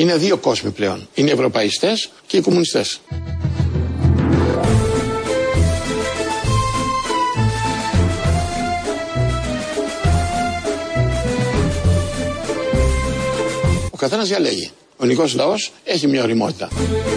Είναι δύο κόσμοι πλέον. Είναι οι ευρωπαϊστές και οι κομμουνιστές. Ο καθένας διαλέγει. Ο ελληνικός λαός έχει μια ωριμότητα.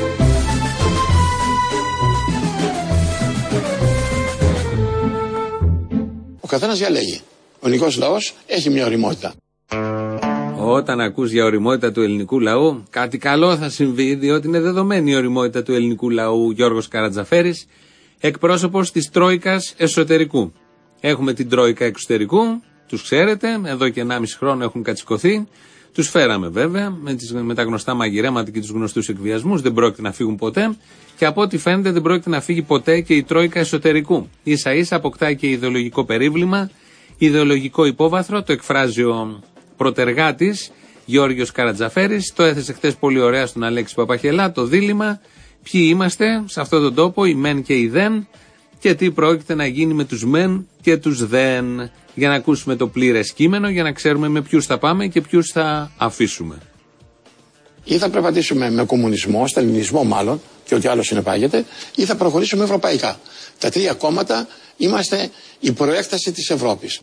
Ο καθένας διαλέγει. Ο ελληνικός λαός έχει μια ωριμότητα. Όταν ακούς για ωριμότητα του ελληνικού λαού, κάτι καλό θα συμβεί, διότι είναι δεδομένη η ωριμότητα του ελληνικού λαού. Γιώργος Καρατζαφέρης, εκπρόσωπος της Τρόικας Εσωτερικού. Έχουμε την Τρόικα Εξωτερικού, τους ξέρετε, εδώ και 1,5 χρόνο έχουν κατσικωθεί. Τους φέραμε βέβαια με τα γνωστά μαγειρέματα και τους γνωστούς εκβιασμούς, δεν πρόκειται να φύγουν ποτέ. Και από ό,τι φαίνεται δεν πρόκειται να φύγει ποτέ και η Τρόικα Εσωτερικού. Ίσα ίσα αποκτάει και ιδεολογικό περίβλημα, ιδεολογικό υπόβαθρο, το εκφράζει ο πρωτεργάτης Γιώργος Καρατζαφέρης, το έθεσε χθες πολύ ωραία στον Αλέξη Παπαχελά, το δίλημμα, ποιοι είμαστε σε αυτόν τον τόπο, οι μεν και οι δεν, και τι πρόκειται να γίνει με τους μεν και τους δεν, για να ακούσουμε το πλήρες κείμενο, για να ξέρουμε με ποιους θα πάμε και ποιους θα αφήσουμε. Ή θα περπατήσουμε με κομμουνισμό, σταλινισμό μάλλον, και ό,τι άλλο συνεπάγεται, ή θα προχωρήσουμε ευρωπαϊκά. Τα τρία κόμματα είμαστε η προέκταση της Ευρώπης.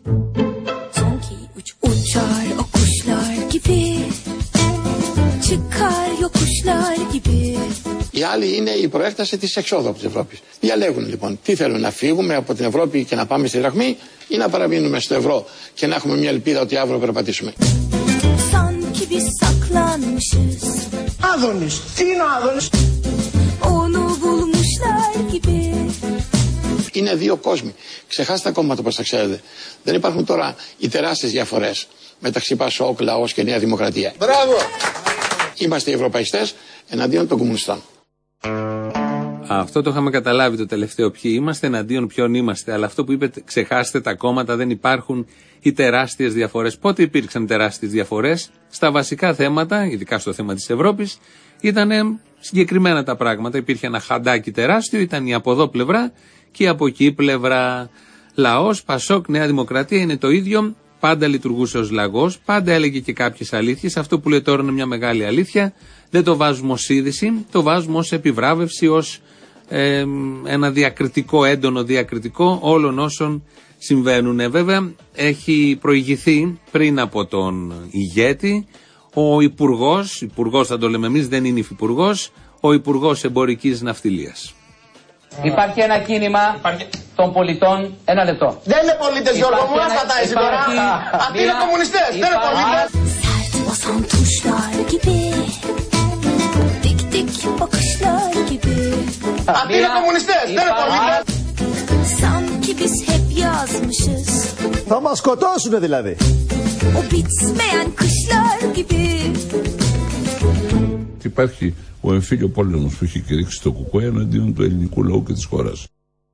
Οι άλλοι είναι η προέκταση της εξόδου από την Ευρώπη. Διαλέγουν λοιπόν τι θέλουν, να φύγουμε από την Ευρώπη και να πάμε στη δραχμή, ή να παραμείνουμε στο ευρώ και να έχουμε μια ελπίδα ότι αύριο περπατήσουμε. Άδωνης, τι είναι ο Άδωνης? Είναι δύο κόσμοι. Ξεχάστε τα κόμματα όπως τα ξέρετε. Δεν υπάρχουν τώρα οι τεράστιες διαφορές μεταξύ Πασόκ, Λαός και Νέα Δημοκρατία. Μπράβο! Είμαστε οι ευρωπαϊστές εναντίον των κομμουνιστών. Αυτό το είχαμε καταλάβει το τελευταίο, ποιοι είμαστε, εναντίον ποιον είμαστε. Αλλά αυτό που είπε, ξεχάστε τα κόμματα, δεν υπάρχουν οι τεράστιες διαφορές. Πότε υπήρξαν τεράστιες διαφορές? Στα βασικά θέματα, ειδικά στο θέμα της Ευρώπης, ήταν συγκεκριμένα τα πράγματα. Υπήρχε ένα χαντάκι τεράστιο, ήταν η από εδώ πλευρά και η από εκεί πλευρά. Λαός, Πασόκ, Νέα Δημοκρατία είναι το ίδιο. Πάντα λειτουργούσε ως λαγός, πάντα έλεγε και κάποιες αλήθειες. Αυτό που λέει τώρα είναι μια μεγάλη αλήθεια. Δεν το βάζουμε ως είδηση, το βάζουμε ως επιβράβευση, ως ένα διακριτικό, έντονο διακριτικό όλων όσων συμβαίνουν. Βέβαια, έχει προηγηθεί πριν από τον ηγέτη ο υπουργός θα το λέμε εμείς, δεν είναι υφυπουργός, ο Υπουργός Εμπορικής Ναυτιλίας. Υπάρχει ένα κίνημα των πολιτών. Ένα λεπτό. Δεν είναι πολίτες, Γιώργο μου, μας πατάει τώρα. Αυτοί είναι κομμουνιστές, δεν είναι πολίτες. Αυτοί είναι κομμουνιστές, δεν είναι πολίτες. Θα μας σκοτώσουνε δηλαδή. Υπάρχει ο εμφύλιο πόλεμος που έχει κηρύξει το ΚΚΕ εναντίον του ελληνικού λαού και της χώρας.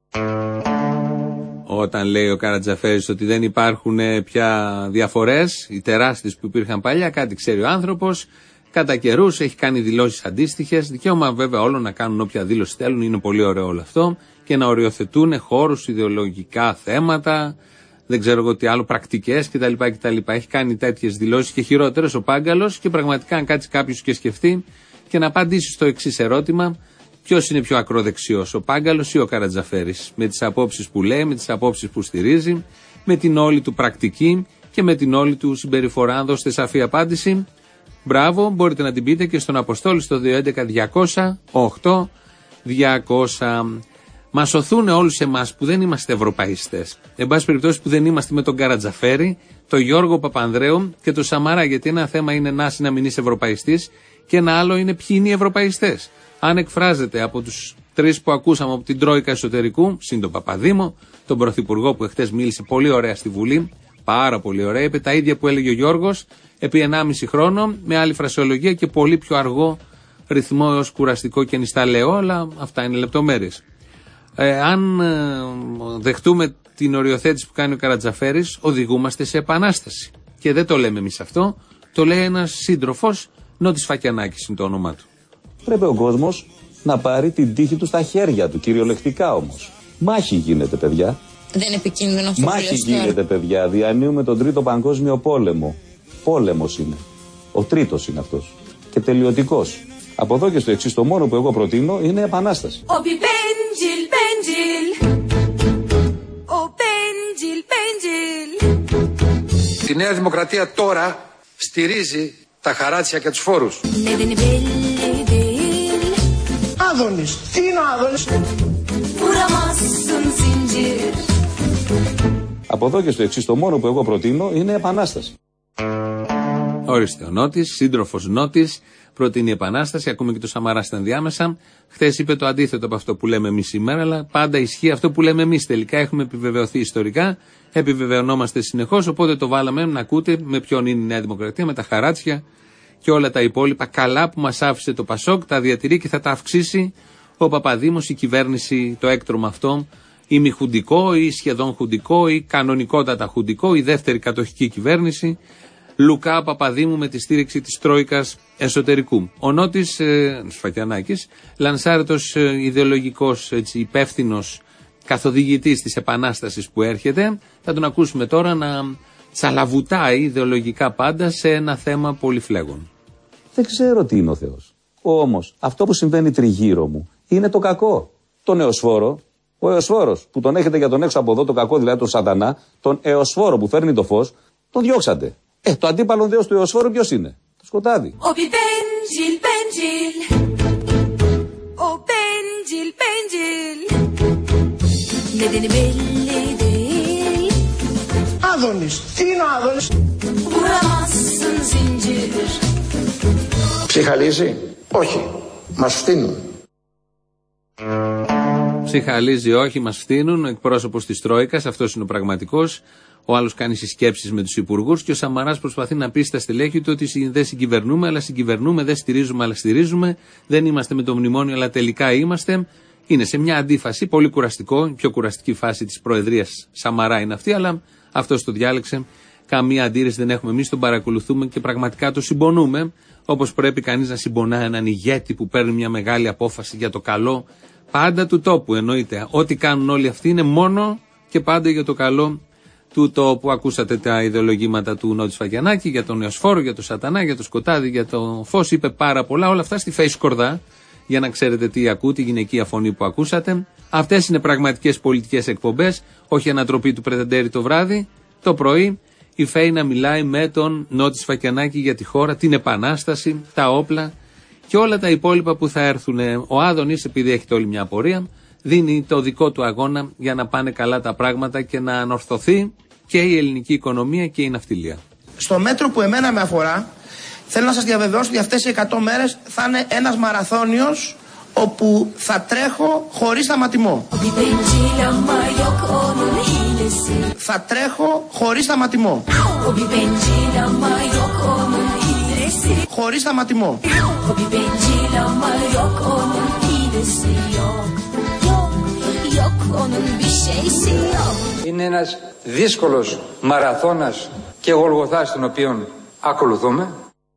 Όταν λέει ο Καρατζαφέρης ότι δεν υπάρχουν πια διαφορές, οι τεράστιες που υπήρχαν παλιά, κάτι ξέρει ο άνθρωπος, κατά καιρούς έχει κάνει δηλώσεις αντίστοιχες. Δικαίωμα βέβαια όλων να κάνουν όποια δήλωση θέλουν, είναι πολύ ωραίο όλο αυτό, και να οριοθετούν χώρους, ιδεολογικά θέματα, δεν ξέρω εγώ τι άλλο, πρακτικές κτλ. Έχει κάνει τέτοιες δηλώσεις και χειρότερες ο Πάγκαλος, και πραγματικά αν κάτσει κάποιος και σκεφτεί και να απαντήσει στο εξής ερώτημα, ποιος είναι πιο ακροδεξιός, ο Πάγκαλος ή ο Καρατζαφέρης, με τις απόψεις που λέει, με τις απόψεις που στηρίζει, με την όλη του πρακτική και με την όλη του συμπεριφορά? Αν δώσετε σαφή απάντηση, μπράβο, μπορείτε να την πείτε και στον Αποστόλη στο 211-200-8200. Μας σωθούν όλους εμάς που δεν είμαστε ευρωπαϊστές. Εν πάση περιπτώσει που δεν είμαστε με τον Καρατζαφέρη, τον Γιώργο Παπανδρέου και τον Σαμαρά. Γιατί ένα θέμα είναι να μην είσαι ευρωπαϊστής και ένα άλλο είναι ποιοι είναι οι ευρωπαϊστές. Αν εκφράζεται από τους τρεις που ακούσαμε από την Τρόικα Εσωτερικού, συν τον Παπαδήμο, τον Πρωθυπουργό που εχθές μίλησε πολύ ωραία στη Βουλή, πάρα πολύ ωραία, είπε τα ίδια που έλεγε ο Γιώργος επί 1,5 χρόνο, με άλλη φρασιολογία και πολύ πιο αργό ρυθμό έως κουραστικό και νησταλέο, αλλά αυτά είναι λεπτομέρειες. Αν δεχτούμε την οριοθέτηση που κάνει ο Καρατζαφέρης, οδηγούμαστε σε επανάσταση. Και δεν το λέμε εμείς αυτό, το λέει ένας σύντροφος, Νότης Φακιανάκης είναι το όνομά του. Πρέπει ο κόσμος να πάρει την τύχη του στα χέρια του, κυριολεκτικά όμως. Μάχη γίνεται, παιδιά. Δεν είναι επικίνδυνο αυτό. Μάχη γίνεται, παιδιά. Διανύουμε τον Τρίτο Παγκόσμιο Πόλεμο. Πόλεμος είναι. Ο τρίτος είναι αυτός. και τελειωτικός. Από εδώ και στο εξής, το μόνο που εγώ προτείνω είναι επανάσταση. Η Νέα Δημοκρατία τώρα στηρίζει τα χαράτσια και τους φόρους. Άδωνης. Τι είναι ο Άδωνης? Από εδώ και στο εξής, το μόνο που εγώ προτείνω είναι επανάσταση. Ορίστε, ο Νότης, σύντροφος Νότης, προτείνει επανάσταση. Ακούμε και το Σαμαρά στα ενδιάμεσα. Χθες είπε το αντίθετο από αυτό που λέμε εμείς σήμερα, αλλά πάντα ισχύει αυτό που λέμε εμείς τελικά. Έχουμε επιβεβαιωθεί ιστορικά, επιβεβαιωνόμαστε συνεχώς. Οπότε το βάλαμε να ακούτε με ποιον είναι η Νέα Δημοκρατία, με τα χαράτσια και όλα τα υπόλοιπα καλά που μας άφησε το Πασόκ. Τα διατηρεί και θα τα αυξήσει ο Παπαδήμος, η κυβέρνηση, το έκτρωμα αυτό. Ημιχουντικό ή σχεδόν χουντικό ή κανονικότατα χουντικό, η δεύτερη κατοχική κυβέρνηση. Λουκά Παπαδήμου με τη στήριξη της Τρόικας εσωτερικού. Ο Νότης Σφακιανάκης, λανσάρετος ιδεολογικός υπεύθυνος καθοδηγητής της επανάστασης που έρχεται, θα τον ακούσουμε τώρα να τσαλαβουτάει ιδεολογικά πάντα σε ένα θέμα πολυφλέγων. Δεν ξέρω τι είναι ο Θεός. Όμως αυτό που συμβαίνει τριγύρω μου είναι το κακό. Τον Εωσφόρο, ο Εωσφόρος που τον έχετε για τον έξω από εδώ, το κακό δηλαδή τον Σατανά, τον Εωσφόρο που φέρνει το φως, τον διώξατε. Το αντίπαλο δέος του Εωσφόρου ποιος είναι? Το σκοτάδι. Άδωνης. Τι είναι ο Άδωνης? Ψυχαλίζει? Όχι. Μας φτύνουν. Ψυχαλίζει, όχι, μας φτύνουν. Ο εκπρόσωπος της Τρόικας, αυτός είναι ο πραγματικός. Ο άλλος κάνει συσκέψεις με τους υπουργούς και ο Σαμαράς προσπαθεί να πει στα στελέχη του ότι δεν συγκυβερνούμε, αλλά συγκυβερνούμε, δεν στηρίζουμε, αλλά στηρίζουμε, δεν είμαστε με το μνημόνιο, αλλά τελικά είμαστε. Είναι σε μια αντίφαση, πολύ κουραστικό, η πιο κουραστική φάση της προεδρίας Σαμαρά είναι αυτή, αλλά αυτός το διάλεξε. Καμία αντίρρηση δεν έχουμε εμείς, τον παρακολουθούμε και πραγματικά το συμπονούμε, όπως πρέπει κανείς να συμπονά έναν ηγέτη που παίρνει μια μεγάλη απόφαση για το καλό πάντα του τόπου. Εννοείται, ό,τι κάνουν όλοι αυτοί είναι μόνο και πάντα για το καλό του τόπου. Ακούσατε τα ιδεολογήματα του Νότη Σφακιανάκη για τον Εωσφόρο, για τον Σατανά, για το σκοτάδι, για το φως. Είπε πάρα πολλά, όλα αυτά στη Face Κορδά, για να ξέρετε τι ακούτε, τη γυναικεία φωνή που ακούσατε. Αυτές είναι πραγματικές πολιτικές εκπομπές, όχι ανατροπή του Πρετεντέρη το βράδυ. Το πρωί η Φέη να μιλάει με τον Νότη Σφακιανάκη για τη χώρα, την επανάσταση, τα όπλα και όλα τα υπόλοιπα που θα έρθουν. Ο Άδωνης, επειδή έχετε όλη μια απορία, δίνει το δικό του αγώνα για να πάνε καλά τα πράγματα και να ανορθωθεί και η ελληνική οικονομία και η ναυτιλία. Στο μέτρο που εμένα με αφορά, θέλω να σας διαβεβαιώσω ότι αυτές οι 100 μέρες θα είναι ένας μαραθώνιος όπου θα τρέχω χωρίς σταματημό. Θα τρέχω χωρίς σταματημό. Χωρίς σταματημό. Είναι ένας δύσκολος μαραθώνας και γολγοθάς τον οποίον ακολουθούμε.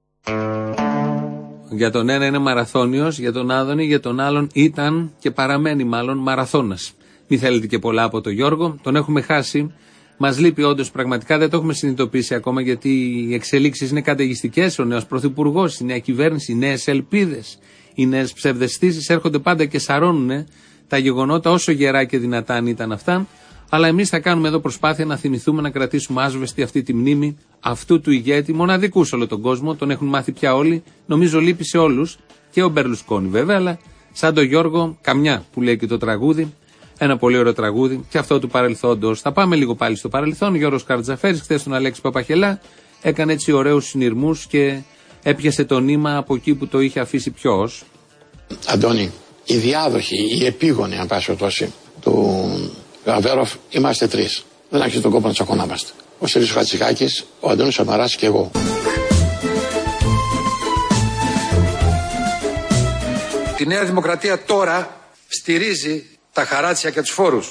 Για τον ένα είναι μαραθώνιος, για τον Άδωνη, για τον άλλον ήταν και παραμένει μάλλον μαραθώνας. Μη θέλετε και πολλά από τον Γιώργο, τον έχουμε χάσει. Μας λείπει όντως πραγματικά, δεν το έχουμε συνειδητοποιήσει ακόμα γιατί οι εξελίξεις είναι καταιγιστικές. Ο νέος πρωθυπουργός, η νέα κυβέρνηση, οι νέες ελπίδες, οι νέες ψευδαισθήσεις έρχονται πάντα και σαρώνουν τα γεγονότα όσο γερά και δυνατά αν ήταν αυτά. Αλλά εμείς θα κάνουμε εδώ προσπάθεια να θυμηθούμε, να κρατήσουμε άσβεστη αυτή τη μνήμη αυτού του ηγέτη, μοναδικού σε όλο τον κόσμο. Τον έχουν μάθει πια όλοι. Νομίζω λείπει σε όλους, και ο Μπερλουσκόνη βέβαια, αλλά σαν τον Γιώργο, καμιά που λέει και το τραγούδι. Ένα πολύ ωραίο τραγούδι και αυτό του παρελθόντος. Θα πάμε λίγο πάλι στο παρελθόν. Γιώργος Καρατζαφέρης, χθες τον Αλέξη Παπαχελά, έκανε έτσι ωραίους συνειρμούς και έπιασε το νήμα από εκεί που το είχε αφήσει ποιος. Αντώνη, οι διάδοχοι, οι επίγονοι, αν πάσω τόση, του Αβέροφ, είμαστε τρεις. Δεν άρχισε τον κόπο να τσακωνόμαστε. Ο Σερής Χατζηγάκης, ο Αντώνης Σαμαράς και εγώ. Η Νέα Δημοκρατία τώρα στηρίζει τα χαράτσια και τους φόρους.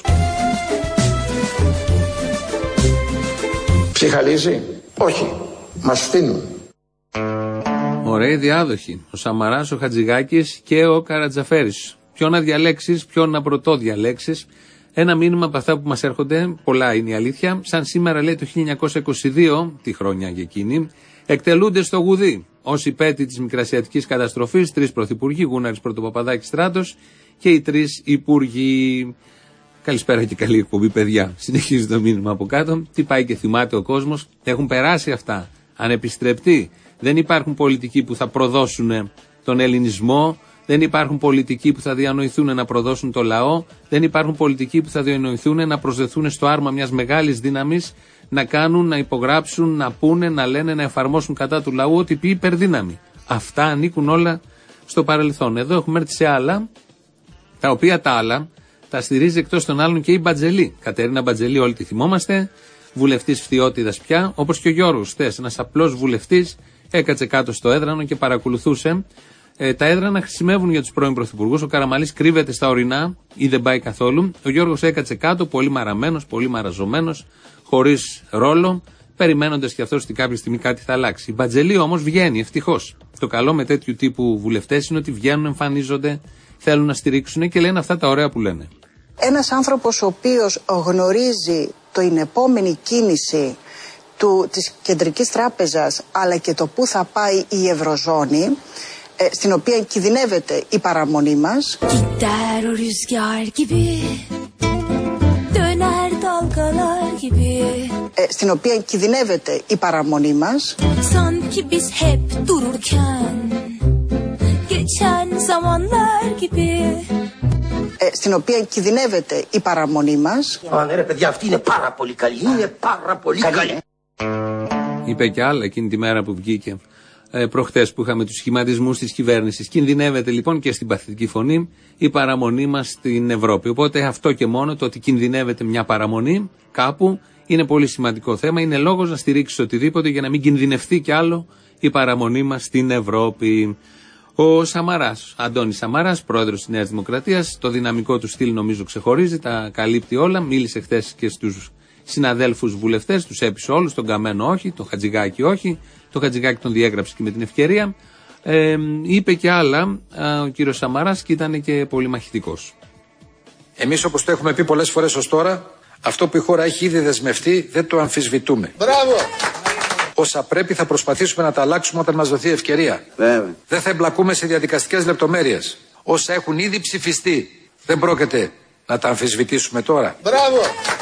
Ψυχαλίζει? Όχι. Μας φτύνουν. Ωραίοι διάδοχοι. Ο Σαμαράς, ο Χατζηγάκης και ο Καρατζαφέρης. Ποιον να διαλέξεις, ποιον να πρωτοδιαλέξεις. Ένα μήνυμα από αυτά που μας έρχονται, πολλά είναι η αλήθεια. Σαν σήμερα λέει το 1922, τη χρόνια για εκείνη, Εκτελούνται στο γουδί ως υπέτη της μικρασιατικής καταστροφής 3 πρωθυπουργοί, Γούναρης, Πρωτοπαπαδάκης, Στράτος και οι 3 υπουργοί. Καλησπέρα και καλή εκπομπή, παιδιά. Συνεχίζει το μήνυμα από κάτω. Τι πάει και θυμάται ο κόσμος. Έχουν περάσει αυτά. Ανεπιστρεπτοί. Δεν υπάρχουν πολιτικοί που θα προδώσουν τον ελληνισμό. Δεν υπάρχουν πολιτικοί που θα διανοηθούν να προδώσουν το λαό. Δεν υπάρχουν πολιτικοί που θα διανοηθούν να προσδεθούν στο άρμα μιας μεγάλης δύναμης, να κάνουν, να υπογράψουν, να πούνε, να λένε, να εφαρμόσουν κατά του λαού ό,τι πει υπερδύναμη. Αυτά ανήκουν όλα στο παρελθόν. Εδώ έχουμε έρθει σε άλλα, τα οποία τα άλλα τα στηρίζει εκτός των άλλων και η Μπατζελή. Κατερίνα Μπατζελή, όλοι τη θυμόμαστε, βουλευτής Φθιώτιδας πια, όπως και ο Γιώργος χθες, ένας απλός βουλευτής, έκατσε κάτω στο έδρανο και παρακολουθούσε. Τα έδρανα χρησιμεύουν για τους πρώην πρωθυπουργούς. Ο Καραμανλής κρύβεται στα ορεινά ή δεν πάει καθόλου. Ο Γιώργος έκατσε κάτω, πολύ μαραμένος, πολύ μαραζωμένος, χωρίς ρόλο, περιμένοντας και αυτός ότι κάποια στιγμή κάτι θα αλλάξει. Η Μπατζελή όμως βγαίνει, ευτυχώς. Το καλό με τέτοιου τύπου βουλευτές είναι ότι βγαίνουν, εμφανίζονται, θέλουν να στηρίξουν και λένε αυτά τα ωραία που λένε. Ένας άνθρωπος ο οποίος γνωρίζει την επόμενη κίνηση της Κεντρικής Τράπεζας αλλά και το πού θα πάει η Ευρωζώνη, στην οποία κινδυνεύεται η παραμονή μας, στην οποία κινδυνεύεται η παραμονή μας, στην οποία κινδυνεύεται η παραμονή μας. Ναι ρε παιδιά, αυτή είναι πάρα πολύ καλή. Είναι πάρα πολύ καλή. Είπε και άλλα εκείνη τη μέρα που βγήκε προχτές που είχαμε τους σχηματισμούς της κυβέρνησης. Κινδυνεύεται λοιπόν και στην Παθητική Φωνή η παραμονή μας στην Ευρώπη. Οπότε αυτό και μόνο, το ότι κινδυνεύεται μια παραμονή κάπου, είναι πολύ σημαντικό θέμα. Είναι λόγος να στηρίξεις οτιδήποτε για να μην κινδυνευτεί κι άλλο η παραμονή μας στην Ευρώπη. Ο Σαμαράς, Αντώνης Σαμαράς, πρόεδρος της Νέας Δημοκρατίας, το δυναμικό του στυλ νομίζω ξεχωρίζει, τα καλύπτει όλα. Μίλησε χθες και στους συναδέλφους βουλευτές, τους έπεισε όλους, τον Καμένο όχι, τον Χατζηγάκη όχι, τον Χατζηγάκη τον διέγραψε και με την ευκαιρία. Είπε και άλλα ο κύριος Σαμαράς και ήταν και πολύ μαχητικός. Εμείς, όπως το έχουμε πει πολλές φορές ως τώρα, αυτό που η χώρα έχει ήδη δεσμευτεί δεν το αμφισβητούμε. Μπράβο! Όσα πρέπει θα προσπαθήσουμε να τα αλλάξουμε όταν μας δοθεί ευκαιρία. Βέβαια. Δεν θα εμπλακούμε σε διαδικαστικές λεπτομέρειες. Όσα έχουν ήδη ψηφιστεί δεν πρόκειται να τα αμφισβητήσουμε τώρα. Μπράβο!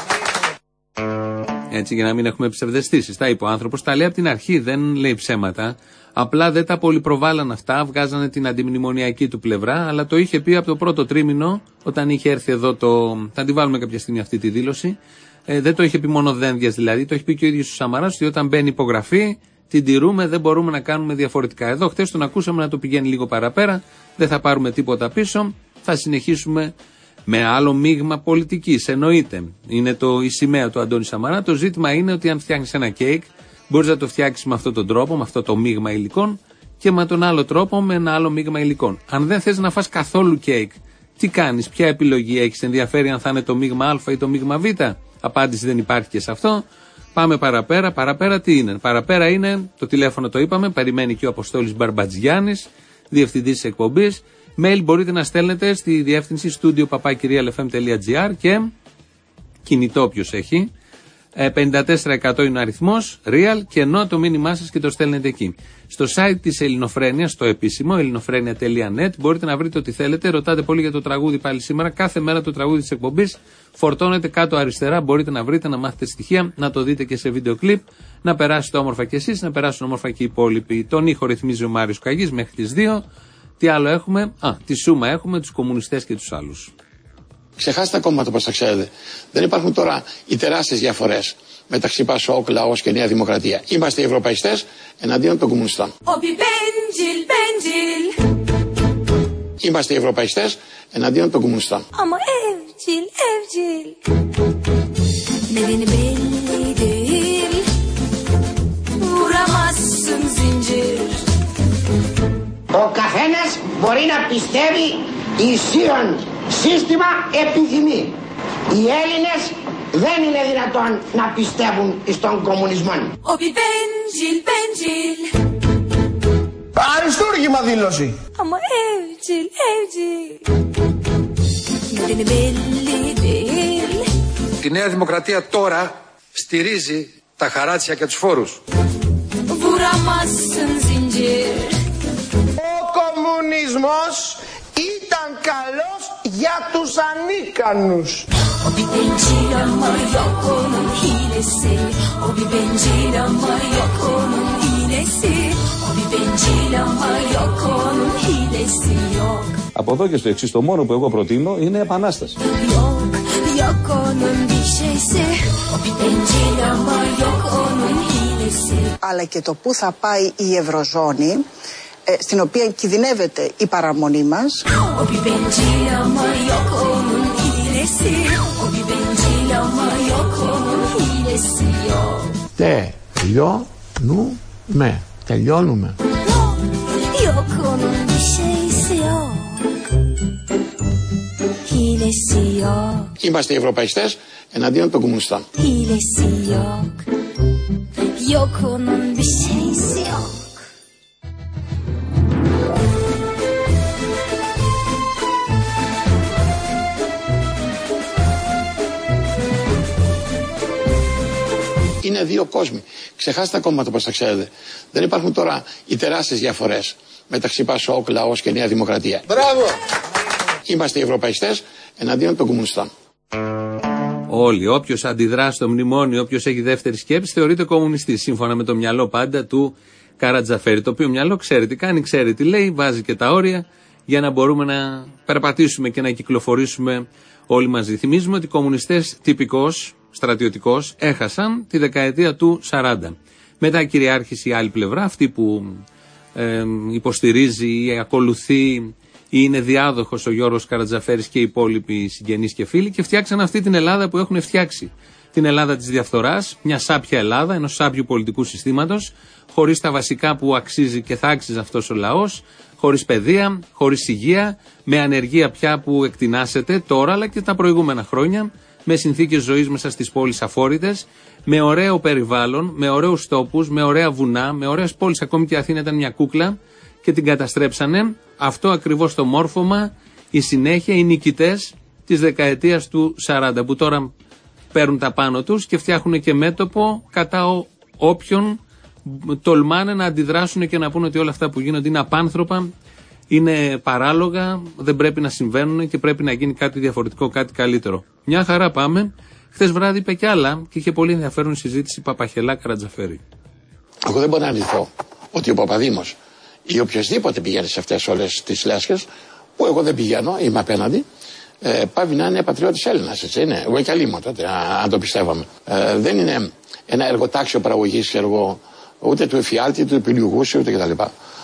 Έτσι, για να μην έχουμε ψευδαισθήσεις. Τα είπε ο άνθρωπος, τα λέει από την αρχή, δεν λέει ψέματα. Απλά δεν τα πολυπροβάλλαν αυτά, βγάζανε την αντιμνημονιακή του πλευρά, αλλά το είχε πει από το πρώτο τρίμηνο, όταν είχε έρθει εδώ θα τη βάλουμε κάποια στιγμή αυτή τη δήλωση. Δεν το είχε πει μόνο Δένδιας δηλαδή, το έχει πει και ο ίδιος ο Σαμαράς, ότι όταν μπαίνει υπογραφή, την τηρούμε, δεν μπορούμε να κάνουμε διαφορετικά. Εδώ χτες τον ακούσαμε να το πηγαίνει λίγο παραπέρα, δεν θα πάρουμε τίποτα πίσω, θα συνεχίσουμε με άλλο μείγμα πολιτικής. Εννοείται, είναι η σημαία του Αντώνη Σαμαρά. Το ζήτημα είναι ότι αν φτιάχνεις ένα κέικ, μπορείς να το φτιάξεις με αυτόν τον τρόπο, με αυτό το μείγμα υλικών, και με τον άλλο τρόπο με ένα άλλο μείγμα υλικών. Αν δεν θες να φας καθόλου κέικ, τι κάνεις, ποια επιλογή έχεις, ενδιαφέρει αν θα είναι το μείγμα Α ή το μείγμα Β? Απάντηση δεν υπάρχει και σε αυτό. Πάμε παραπέρα. Παραπέρα τι είναι? Παραπέρα είναι το τηλέφωνο, το είπαμε, περιμένει και ο Αποστόλης Μπαρμπατζιάννης, διευθυντής της εκπομπής. Mail μπορείτε να στέλνετε στη διεύθυνση studio@realfm.gr και κινητό όποιος έχει. 54% είναι ο αριθμός, real, και ενώ το μήνυμά σας και το στέλνετε εκεί. Στο site της Ελληνοφρένειας, στο επίσημο, ελληνοφρένεια.net, μπορείτε να βρείτε ό,τι θέλετε. Ρωτάτε πολύ για το τραγούδι πάλι σήμερα. Κάθε μέρα το τραγούδι της εκπομπής φορτώνεται κάτω αριστερά. Μπορείτε να βρείτε, να μάθετε στοιχεία, να το δείτε και σε βίντεο κλιπ. Να περάσετε όμορφα κι εσείς, να περάσουν όμορφα και οι υπόλοιποι. Τον ήχο ρυθμίζει ο Μάριος Καγής μέχρι τις 2. Τι άλλο έχουμε? Τη Σούμα έχουμε, τους κομμουνιστές και τους άλλους. Ξεχάστε τα κόμματα, όπως τα ξέρετε. Δεν υπάρχουν τώρα οι τεράστιες διαφορές μεταξύ Πασόκ, Λαός και Νέα Δημοκρατία. Είμαστε οι ευρωπαϊστές εναντίον των κομμουνιστών. Είμαστε οι ευρωπαϊστές εναντίον των κομμουνιστών. Ο καθένας μπορεί να πιστεύει ισχύον σύστημα επιθυμεί. Οι Έλληνες δεν είναι δυνατόν να πιστεύουν στον κομμουνισμό. Αριστούργημα δήλωση. Η Νέα Δημοκρατία τώρα στηρίζει τα χαράτσια και τους φόρους. kıramazsın zincir. Ο κομμουνισμός ήταν καλός για τους ανίκανους. O bir bencil ama yok onun hilesi. O bir bencil ama yok onun hilesi. O bir bencil ama yok onun hilesi yok. Από εδώ και στο εξής, το μόνο που εγώ προτείνω είναι επανάσταση. Yok, yok onun bir şeysi. O bir bencil ama yok onun hilesi. Αλλά και το πού θα πάει η Ευρωζώνη, στην οποία κινδυνεύεται η παραμονή μας. O bir bencil ama yok onun hilesi. O bir bencil ama yok onun hilesi yok. Τελειώνουμε. Τελειώνουμε. Yok onun bir şeysi yok. Hilesi yok. Είμαστε οι ευρωπαϊστές εναντίον των κομμουνιστών. Hilesi yok. Yok onun bir şeysi yok. Είναι δύο κόσμοι. Ξεχάστε τα κόμματα όπως τα ξέρετε. Δεν υπάρχουν τώρα οι τεράστιες διαφορές μεταξύ Πασόκ, Λαός και Νέα Δημοκρατία. Μπράβο! Είμαστε οι ευρωπαϊστές εναντίον των κομμουνιστών. Όλοι, όποιος αντιδρά στο μνημόνιο, όποιος έχει δεύτερη σκέψη, θεωρείται κομμουνιστής. Σύμφωνα με το μυαλό πάντα του Καρατζαφέρη. Το οποίο μυαλό ξέρει τι κάνει, ξέρει τι λέει, βάζει και τα όρια για να μπορούμε να περπατήσουμε και να κυκλοφορήσουμε όλοι μαζί. Θυμίζουμε ότι οι κομμουνιστές τυπικώς, στρατιωτικώς, έχασαν τη δεκαετία του 40. Μετά κυριάρχησε η άλλη πλευρά, αυτή που υποστηρίζει ή ακολουθεί ή είναι διάδοχος ο Γιώργος Καρατζαφέρης και οι υπόλοιποι συγγενείς και φίλοι, και φτιάξαν αυτή την Ελλάδα που έχουν φτιάξει. Την Ελλάδα της διαφθοράς, μια σάπια Ελλάδα, ενός σάπιου πολιτικού συστήματος, χωρίς τα βασικά που αξίζει και θα άξιζε αυτός ο λαός, χωρίς παιδεία, χωρίς υγεία, με ανεργία πια που εκτινάσεται τώρα αλλά και τα προηγούμενα χρόνια, με συνθήκες ζωής μέσα στις πόλεις αφόρητες, με ωραίο περιβάλλον, με ωραίους τόπους, με ωραία βουνά, με ωραίες πόλεις. Ακόμη και η Αθήνα ήταν μια κούκλα και την καταστρέψανε. Αυτό ακριβώς το μόρφωμα, η συνέχεια, οι νικητές της δεκαετίας του 40, που τώρα παίρνουν τα πάνω τους και φτιάχνουν και μέτωπο κατά όποιον τολμάνε να αντιδράσουν και να πούνε ότι όλα αυτά που γίνονται είναι απάνθρωπα, είναι παράλογα, δεν πρέπει να συμβαίνουν και πρέπει να γίνει κάτι διαφορετικό, κάτι καλύτερο. Μια χαρά πάμε. Χθες βράδυ είπε κι άλλα και είχε πολύ ενδιαφέρον συζήτηση Παπαχελά Καρατζαφέρη. Εγώ δεν μπορώ να αρνηθώ ότι ο Παπαδήμος ή οποιοδήποτε πηγαίνει σε αυτές όλες τις λέσχες, που εγώ δεν πηγαίνω, είμαι απέναντι, πάβει να είναι πατριώτης Έλληνας, έτσι είναι. Εγώ και αλλήμω τότε, αν το πιστεύαμε. Δεν είναι ένα εργοτάξιο παραγωγής, ούτε του εφιάλτη, του επιλογούσιου, ούτε κτλ.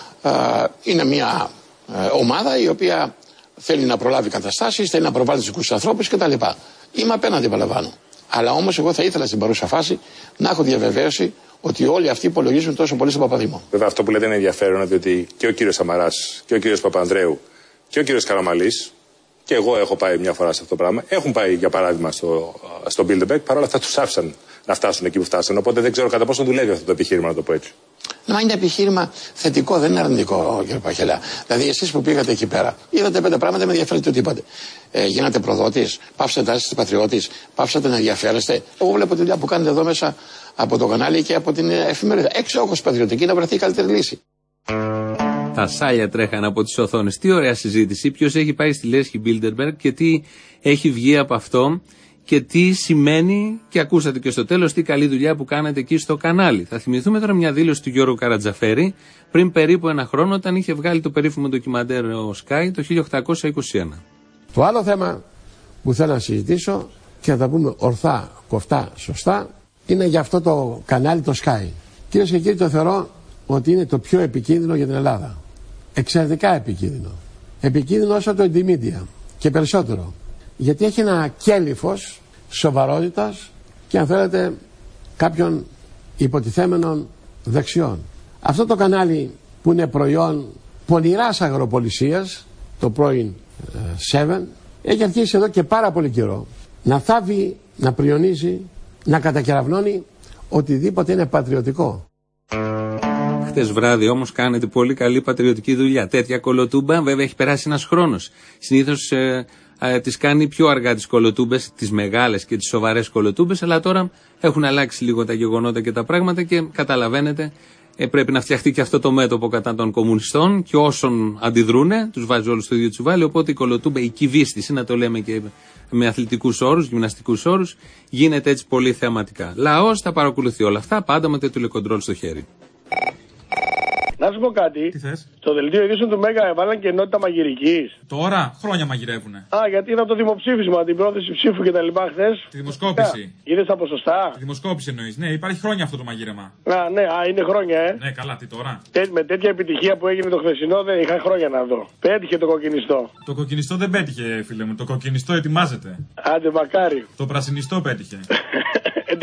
Είναι μια ομάδα η οποία θέλει να προλάβει καταστάσεις, θέλει να προβάλλει τους δικούς ανθρώπους κτλ. Είμαι απέναντι, επαναλαμβάνω. Αλλά όμως εγώ θα ήθελα στην παρούσα φάση να έχω διαβεβαίωση ότι όλοι αυτοί υπολογίζουν τόσο πολύ στον Παπαδήμο. Βέβαια, αυτό που λέτε είναι ενδιαφέρον, διότι και ο κύριος Σαμαράς και ο κύριος Παπανδρέου και ο κύριος Καραμανλής, και εγώ έχω πάει μια φορά σε αυτό το πράγμα, έχουν πάει για παράδειγμα στο Bilderberg, παρόλα αυτά τους άφησαν να φτάσουν εκεί που φτάσαν. Οπότε δεν ξέρω κατά πόσο δουλεύει αυτό το επιχείρημα, να το πω έτσι. Να είναι επιχείρημα θετικό, δεν είναι αρνητικό, κύριε Παχελά. Δηλαδή, εσείς που πήγατε εκεί πέρα, είδατε 5 πράγματα, δεν με ενδιαφέρετε τίποτε. Γίνατε προδότης, πάψατε να είστε πατριώτης, πάψατε να ενδιαφέρεστε. Εγώ βλέπω τη δουλειά που κάνετε εδώ μέσα από το κανάλι και από την εφημερίδα. Εξόχως πατριωτική, να βρεθεί η καλύτερη λύση. Τα σάλια τρέχαν από τις οθόνες. Τι ωραία συζήτηση. Ποιος έχει πάει στη λέσχη Bilderberg και τι έχει βγει από αυτό και τι σημαίνει, και ακούσατε και στο τέλος τι καλή δουλειά που κάνατε εκεί στο κανάλι. Θα θυμηθούμε τώρα μια δήλωση του Γιώργου Καρατζαφέρη πριν περίπου 1 χρόνο, όταν είχε βγάλει το περίφημο ντοκιμαντέρ ο Sky το 1821. Το άλλο θέμα που θέλω να συζητήσω και να τα πούμε ορθά, κοφτά, σωστά, είναι για αυτό το κανάλι το Sky. Κυρίες και κύριοι, το θεωρώ ότι είναι το πιο επικίνδυνο για την Ελλάδα. Εξαιρετικά επικίνδυνο. Επικίνδυνο όσο το Indymedia και περισσότερο. Γιατί έχει ένα κέλυφος σοβαρότητας και, αν θέλετε, κάποιων υποτιθέμενων δεξιών. Αυτό το κανάλι που είναι προϊόν πονηράς αγροπολισίας, το πρώην 7, έχει αρχίσει εδώ και πάρα πολύ καιρό να θάβει, να πριονίζει, να κατακεραυνώνει οτιδήποτε είναι πατριωτικό. Χτες βράδυ όμως κάνετε πολύ καλή πατριωτική δουλειά. Τέτοια κολοτούμπα, βέβαια έχει περάσει ένας χρόνος. Συνήθως τις κάνει πιο αργά τις κολοτούμπες, τις μεγάλες και τις σοβαρές κολοτούμπες, αλλά τώρα έχουν αλλάξει λίγο τα γεγονότα και τα πράγματα και καταλαβαίνετε, Πρέπει να φτιαχτεί και αυτό το μέτωπο κατά των κομμουνιστών και όσων αντιδρούνε, τους βάζει όλους στο ίδιο τσουβάλι. Οπότε η κολοτούμπα, η κυβίστηση, να το λέμε και με αθλητικούς όρους, γυμναστικούς όρους, γίνεται έτσι πολύ θεαματικά. Λαός θα παρακολουθεί όλα αυτά, πάντα με το τηλεκοντρόλ στο χέρι. Να σου πω κάτι. Τι θες? Στο δελτίο ειδήσεων του Μέγα έβαλαν και ενότητα μαγειρικής. Τώρα, χρόνια μαγειρεύουνε. Γιατί είδα το δημοψήφισμα, την πρόθεση ψήφου κτλ. Χθες. Τη δημοσκόπηση. Είδες τα ποσοστά. Τη δημοσκόπηση εννοείς. Ναι, υπάρχει χρόνια αυτό το μαγείρεμα. Ναι, είναι χρόνια, Ναι, καλά, τι τώρα. Με τέτοια επιτυχία που έγινε το χθεσινό δεν είχα χρόνια να δω. Πέτυχε το κοκκινιστό. Το κοκκινιστό δεν πέτυχε, φίλε μου. Το κοκκινιστό ετοιμάζεται. Άντε, μακάρι. Το πρασινιστό πέτυχε. 11,5%,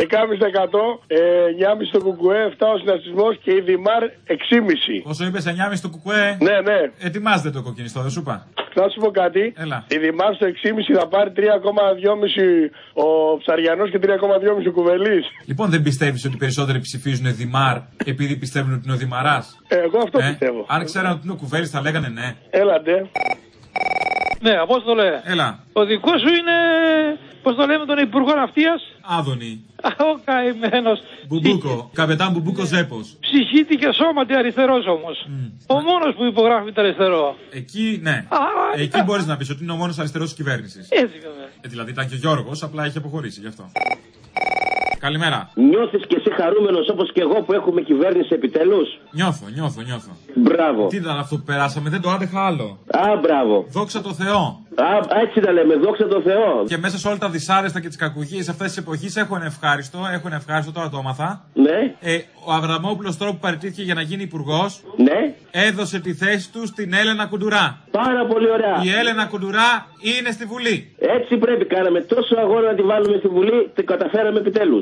9,5% το κουκουέ, 7 ο συνασπισμός και η Δημάρ 6,5%. Όσο είπες 9,5% το κουκουέ. Ναι. Ετοιμάζεται το κοκκινιστό, δεν σου είπα. Να σου πω κάτι. Έλα. Η Δημάρ στο 6,5% θα πάρει 3,2,5% ο Ψαριανός και 3,2,5% ο Κουβελής. Λοιπόν, δεν πιστεύεις ότι περισσότεροι ψηφίζουν Δημάρ επειδή πιστεύουν ότι είναι ο Δημαράς? Εγώ αυτό πιστεύω. Αν ξέραν ότι είναι ο Κουβέλης θα λέγανε ναι. Έλατε. Ναι, Απόστολε. Έλα. Ο δικός σου είναι, πώς το λέμε, τον Υπουργό Ναυτίας. Άδωνη. Ο καημένος. Μπουμπούκο. Καπετάν Μπουμπούκο Ζέπος. Ψυχήτη και σώματι αριστερός όμως. Ο μόνος που υπογράφει το αριστερό. Εκεί, ναι. Εκεί μπορείς να πεις ότι είναι ο μόνος αριστερός της κυβέρνησης. Έτσι βέβαια. Δηλαδή ήταν και ο Γιώργος, απλά έχει αποχωρήσει γι' αυτό. Καλημέρα. Νιώθεις και εσύ χαρούμενος όπως και εγώ που έχουμε κυβέρνηση επιτέλους? Νιώθω. Μπράβο. Τι ήταν αυτό που περάσαμε, δεν το άντεχα άλλο. Μπράβο. Δόξα τω Θεώ. Έτσι τα λέμε, δόξα τω Θεώ. Και μέσα σε όλα τα δυσάρεστα και τις κακουχίες αυτές τις εποχές έχω ένα ευχάριστο, τώρα το έμαθα. Ναι. Ο Αβραμόπουλος τώρα που παραιτήθηκε για να γίνει υπουργός, ναι, έδωσε τη θέση του στην Έλενα Κουντουρά. Πάρα πολύ ωραία. Η Έλενα Κουντουρά είναι στη Βουλή. Έτσι πρέπει, κάναμε τόσο αγώνα να τη βάλουμε στη Βουλή, την καταφέραμε επιτέλους.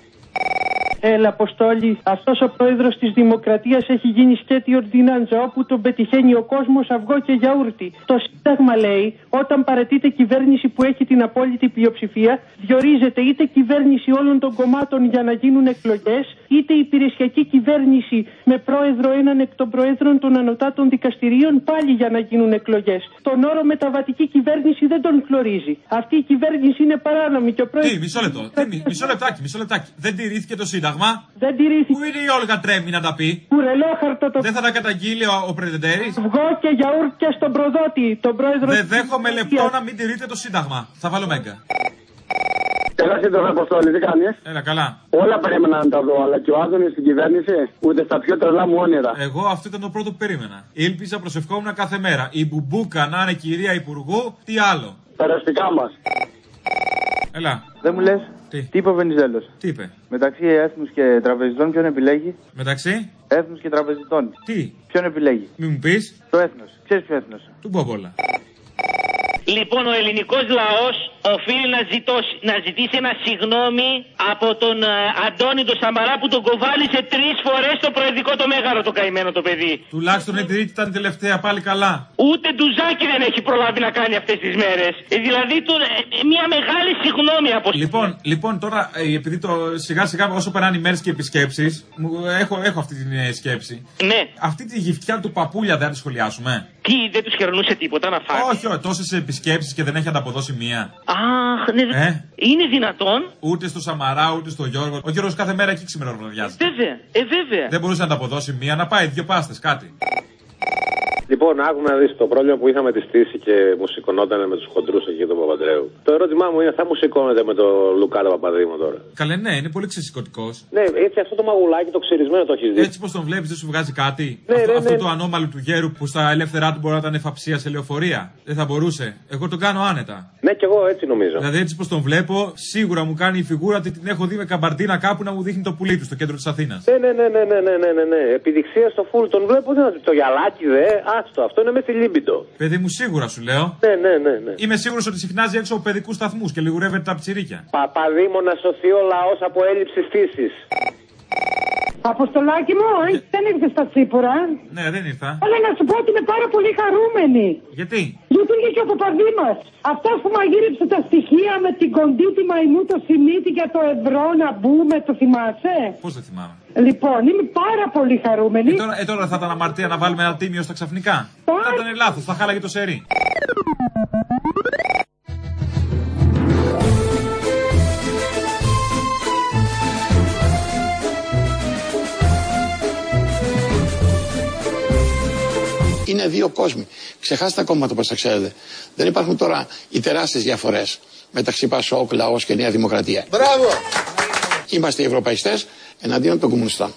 Έλα, Αποστόλη, αυτός ο πρόεδρος της Δημοκρατίας έχει γίνει σκέτη ορδινάντζα όπου τον πετυχαίνει ο κόσμος αυγό και γιαούρτι. Το Σύνταγμα λέει, όταν παραιτείται κυβέρνηση που έχει την απόλυτη πλειοψηφία, διορίζεται είτε κυβέρνηση όλων των κομμάτων για να γίνουν εκλογές, είτε υπηρεσιακή κυβέρνηση με πρόεδρο έναν εκ των προέδρων των ανωτάτων δικαστηρίων πάλι για να γίνουν εκλογές. Τον όρο μεταβατική κυβέρνηση δεν τον χλωρίζει. Αυτή η κυβέρνηση είναι παράνομη και ο πρόεδρος. Μισό λεπτάκι. Δεν τηρήθηκε το Σύνταγμα. Δεν τηρήθηκε. Πού είναι η Όλγα Τρέμι να τα πει? Κουρελόχαρτο το. Δεν θα τα καταγγείλει ο Πρεδεντέρης? Αυγό και γιαούρτια στον προδότη, τον πρόεδρο. Δεν δέχομαι λεπτό να μην τηρείτε το Σύνταγμα. Θα βάλω μέγκα. Έλα σύντομα, Αποστόλη, τι κάνεις? Έλα, καλά. Όλα περίμενα να τα δω, αλλά και ο Άδωνης στην κυβέρνηση, ούτε στα πιο τρελά μου όνειρα. Εγώ αυτό ήταν το πρώτο που περίμενα. Ήλπιζα, προσευχόμουν κάθε μέρα. Η Μπουμπούκα να είναι κυρία Υπουργού, τι άλλο. Περαστικά μας. Έλα. Δεν μου λες, τι είπε ο Βενιζέλος? Τι είπε? Μεταξύ έθνους και τραπεζιτών ποιον επιλέγει? Μεταξύ έθνους και τραπεζιτών. Τι? Ποιον επιλέγει? Μη μου πεις. Το έθνος. Ξέρεις ποιο έθνος? Του Μπόμπολα. Λοιπόν, ο ελληνικός λαός οφείλει να ζητήσει ένα συγγνώμη από τον Αντώνη τον Σαμαρά που τον κοβάλισε 3 φορές στο προεδρικό το Μέγαρο το καημένο το παιδί. Τουλάχιστον η τρίτη ήταν τελευταία, πάλι καλά. Ούτε ντουζάκι δεν έχει προλάβει να κάνει αυτές τις μέρες. Δηλαδή μια μεγάλη συγγνώμη από Λοιπόν, τώρα επειδή σιγά σιγά όσο περνάνε οι μέρες και οι επισκέψεις, έχω αυτή την σκέψη. Ναι. Αυτή τη γυφτιά του παππούλια δεν τη σχολιάσουμε? Τι, δεν τους χαιρνούσε τίποτα να φάει? Όχι, τόσες επισκέψεις και δεν έχει ανταποδώσει μία. Αχ, ναι. Είναι δυνατόν? Ούτε στο Σαμαρά, ούτε στο Γιώργο. Ο Γιώργος κάθε μέρα εκεί ξημεροβραδιάζει. Βέβαια. Δεν μπορούσε να ανταποδώσει μία, να πάει 2 πάστες, κάτι. Λοιπόν, άκου να δεις το πρόβλημα που είχαμε τη στήση και μου σηκωνόταν με τους χοντρούς εκεί του Παπαντρέου. Το ερώτημά μου είναι, θα μου σηκώνεται με το Λουκά τον Παπαδήμο τώρα? Καλέ, ναι, είναι πολύ ξεσηκωτικός. Ναι, έτσι αυτό το μαγουλάκι το ξυρισμένο το έχεις δει? Έτσι πως τον βλέπεις, δεν σου βγάζει κάτι? Ναι, αυτό το ανώμαλο του γέρου που στα ελεύθερά του μπορεί να ήταν εφαψία σε λεωφορεία. Δεν θα μπορούσε. Εγώ τον κάνω άνετα. Ναι, κι εγώ έτσι νομίζω. Δηλαδή έτσι πως τον βλέπω, σίγουρα μου κάνει η φιγούρα ότι την έχω δει με καμπαρτίνα κάπου να μου δείχνει το πουλί του στο κέντρο της Αθήνας. Ναι. Επιδειξία στο φουλ τον βλέπω, το γυαλάκι άστο, αυτό είναι με τη Λίμπιντο. Παιδί μου, σίγουρα σου λέω. Ναι. Είμαι σίγουρος ότι συχνάζει έξω από παιδικούς σταθμούς και λιγουρεύεται τα ψιρίκια. Παπαδήμο, να σωθεί ο λαός από έλλειψη στήσης. Αποστολάκι μου, δεν ήρθε στα Τσίπουρα. Ναι, δεν ήρθα. Αλλά να σου πω ότι είμαι πάρα πολύ χαρούμενη. Γιατί? Γιατί είναι και ο Παπαδήμας. Αυτός που μαγείρεψε τα στοιχεία με την κοντή τη μαϊμού το Σιμίτη για το ευρώ να μπούμε, το θυμάσαι? Πώς δεν θυμάμαι. Λοιπόν, είμαι πάρα πολύ χαρούμενη. Τώρα θα ήταν αμαρτία να βάλουμε ένα τίμιο στα ξαφνικά. Θα ήταν λάθος, θα χάλαγε το σερί. δύο κόσμοι. Ξεχάστε τα κόμματα όπως τα ξέρετε. Δεν υπάρχουν τώρα οι τεράστιες διαφορές μεταξύ Πασόκ, Λαός και Νέα Δημοκρατία. Μπράβο! Είμαστε οι ευρωπαϊστές εναντίον των κομμουνιστών.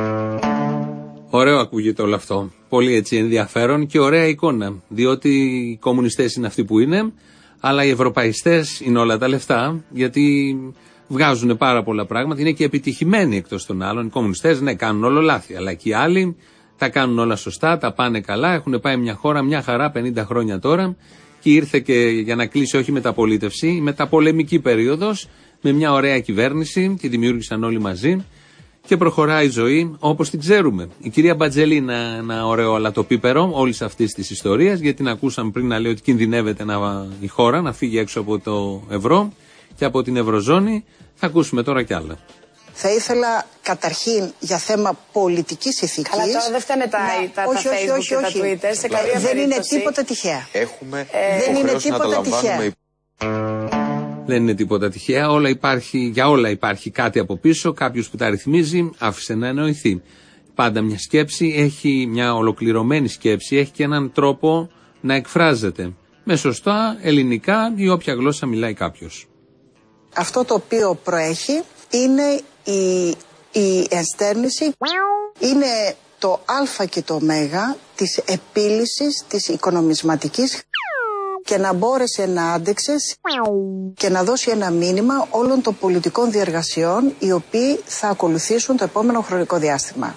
Ωραίο ακούγεται όλο αυτό. Πολύ έτσι ενδιαφέρον και ωραία εικόνα. Διότι οι κομμουνιστές είναι αυτοί που είναι, αλλά οι ευρωπαϊστές είναι όλα τα λεφτά, γιατί βγάζουν πάρα πολλά πράγματα. Είναι και επιτυχημένοι εκτός των άλλων. Οι κομμουνιστές, ναι, κάνουν όλο λάθη, αλλά και οι άλλοι τα κάνουν όλα σωστά, τα πάνε καλά. Έχουν πάει μια χώρα μια χαρά 50 χρόνια τώρα και ήρθε και για να κλείσει όχι μεταπολίτευση, η μεταπολεμική περίοδος, με μια ωραία κυβέρνηση, τη δημιούργησαν όλοι μαζί. Και προχωράει η ζωή όπως την ξέρουμε. Η κυρία Μπατζελή είναι ένα ωραίο αλατοπίπερο όλης αυτής της ιστορίας, γιατί την ακούσαμε πριν να λέει ότι κινδυνεύεται η χώρα να φύγει έξω από το ευρώ και από την ευρωζώνη. Θα ακούσουμε τώρα κι άλλα. Θα ήθελα καταρχήν για θέμα πολιτικής ηθικής. Καλά, τώρα δεν φταίνε τα Facebook και τα Twitter. Σε καμία δεν είναι τίποτα τυχαία. Δεν είναι τίποτα τυχαία. Δεν είναι τίποτα τυχαία, για όλα υπάρχει κάτι από πίσω, κάποιος που τα ρυθμίζει άφησε να εννοηθεί. Πάντα μια σκέψη έχει, μια ολοκληρωμένη σκέψη, έχει και έναν τρόπο να εκφράζεται. Με σωστά ελληνικά ή όποια γλώσσα μιλάει κάποιος. Αυτό το οποίο προέχει είναι η ενστέρνηση, είναι το α και το ω της επίλυσης της οικονομισματικής και να μπόρεσε να άντεξε και να δώσει ένα μήνυμα όλων των πολιτικών διεργασιών οι οποίοι θα ακολουθήσουν το επόμενο χρονικό διάστημα.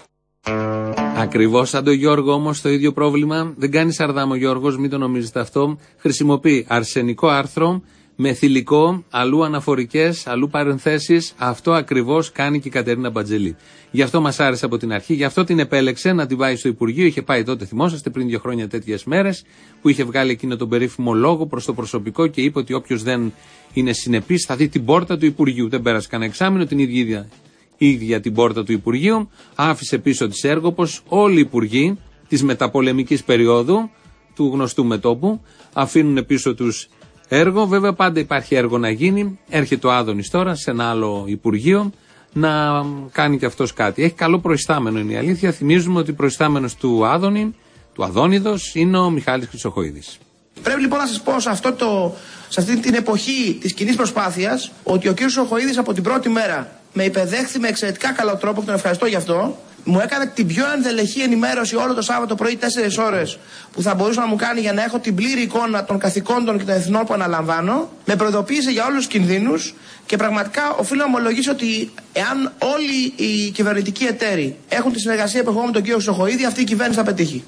Ακριβώς σαν τον Γιώργο όμως το ίδιο πρόβλημα δεν κάνει σαρδάμ ο Γιώργος, μην το νομίζετε αυτό. Χρησιμοποιεί αρσενικό άρθρο με θηλυκό, αλλού αναφορικές, αλλού παρενθέσεις. Αυτό ακριβώς κάνει και η Κατερίνα Μπατζελή. Γι' αυτό μας άρεσε από την αρχή, γι' αυτό την επέλεξε να την πάει στο Υπουργείο. Είχε πάει τότε, θυμόσαστε, πριν 2 χρόνια τέτοιες μέρες, που είχε βγάλει εκείνο τον περίφημο λόγο προς το προσωπικό και είπε ότι όποιος δεν είναι συνεπής θα δει την πόρτα του Υπουργείου. Δεν πέρασε κανένα εξάμηνο, την ίδια την πόρτα του Υπουργείου. Άφησε πίσω της Έργοπος. Όλοι οι υπουργοί της μεταπολεμικής περίοδου, του γνωστού μετώπου, αφήνουν πίσω τους έργο. Βέβαια πάντα υπάρχει έργο να γίνει. Έρχεται ο Άδωνης τώρα σε ένα άλλο Υπουργείο να κάνει και αυτός κάτι. Έχει καλό προϊστάμενο, είναι η αλήθεια. Θυμίζουμε ότι προϊστάμενος του Αδόνιδος, είναι ο Μιχάλης Χρυσοχοΐδης. Πρέπει λοιπόν να σας πω σε αυτή την εποχή της κοινής προσπάθειας ότι ο κ. Χρυσοχοΐδης από την πρώτη μέρα με υπεδέχθη με εξαιρετικά καλό τρόπο και τον ευχαριστώ γι' αυτό. Μου έκανε την πιο ενδελεχή ενημέρωση όλο το Σάββατο πρωί 4 ώρες που θα μπορούσε να μου κάνει για να έχω την πλήρη εικόνα των καθηκόντων και των εθνών που αναλαμβάνω. Με προειδοποίησε για όλους τους κινδύνους και πραγματικά οφείλω να ομολογήσω ότι εάν όλοι οι κυβερνητικοί εταίροι έχουν τη συνεργασία που έχω με τον κύριο Χρυσοχοΐδη, αυτή η κυβέρνηση θα πετύχει.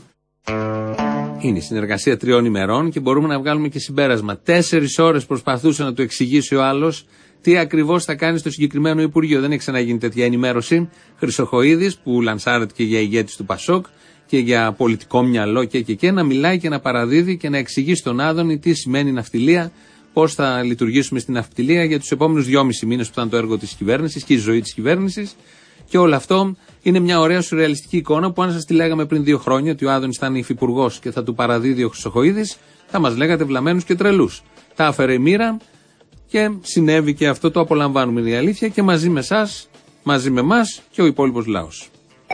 Είναι η συνεργασία 3 ημερών και μπορούμε να βγάλουμε και συμπέρασμα. 4 ώρες προσπαθούσε να του εξηγήσει ο άλλος τι ακριβώς θα κάνει στο συγκεκριμένο Υπουργείο. Δεν έχει ξαναγίνει τέτοια ενημέρωση. Χρυσοχοΐδης, που λανσάρεται και για ηγέτης του Πασόκ και για πολιτικό μυαλό και να μιλάει και να παραδίδει και να εξηγεί στον Άδωνη τι σημαίνει ναυτιλία, πώς θα λειτουργήσουμε στην ναυτιλία για τους επόμενους 2,5 μήνες που ήταν το έργο της κυβέρνησης και η ζωή της κυβέρνησης. Και όλο αυτό είναι μια ωραία σουρεαλιστική εικόνα που αν σας τη λέγαμε πριν 2 χρόνια ότι ο Άδωνης ήταν υφυπουργός και θα του παραδίδει ο Χρυσοχοΐδης, θα μας λέγατε βλαμμένους και τρελούς. Τα έφερε η μοίρα. Και συνέβη και αυτό, το απολαμβάνουμε, είναι η αλήθεια, και μαζί με εσάς, μαζί με εμάς και ο υπόλοιπος λαός.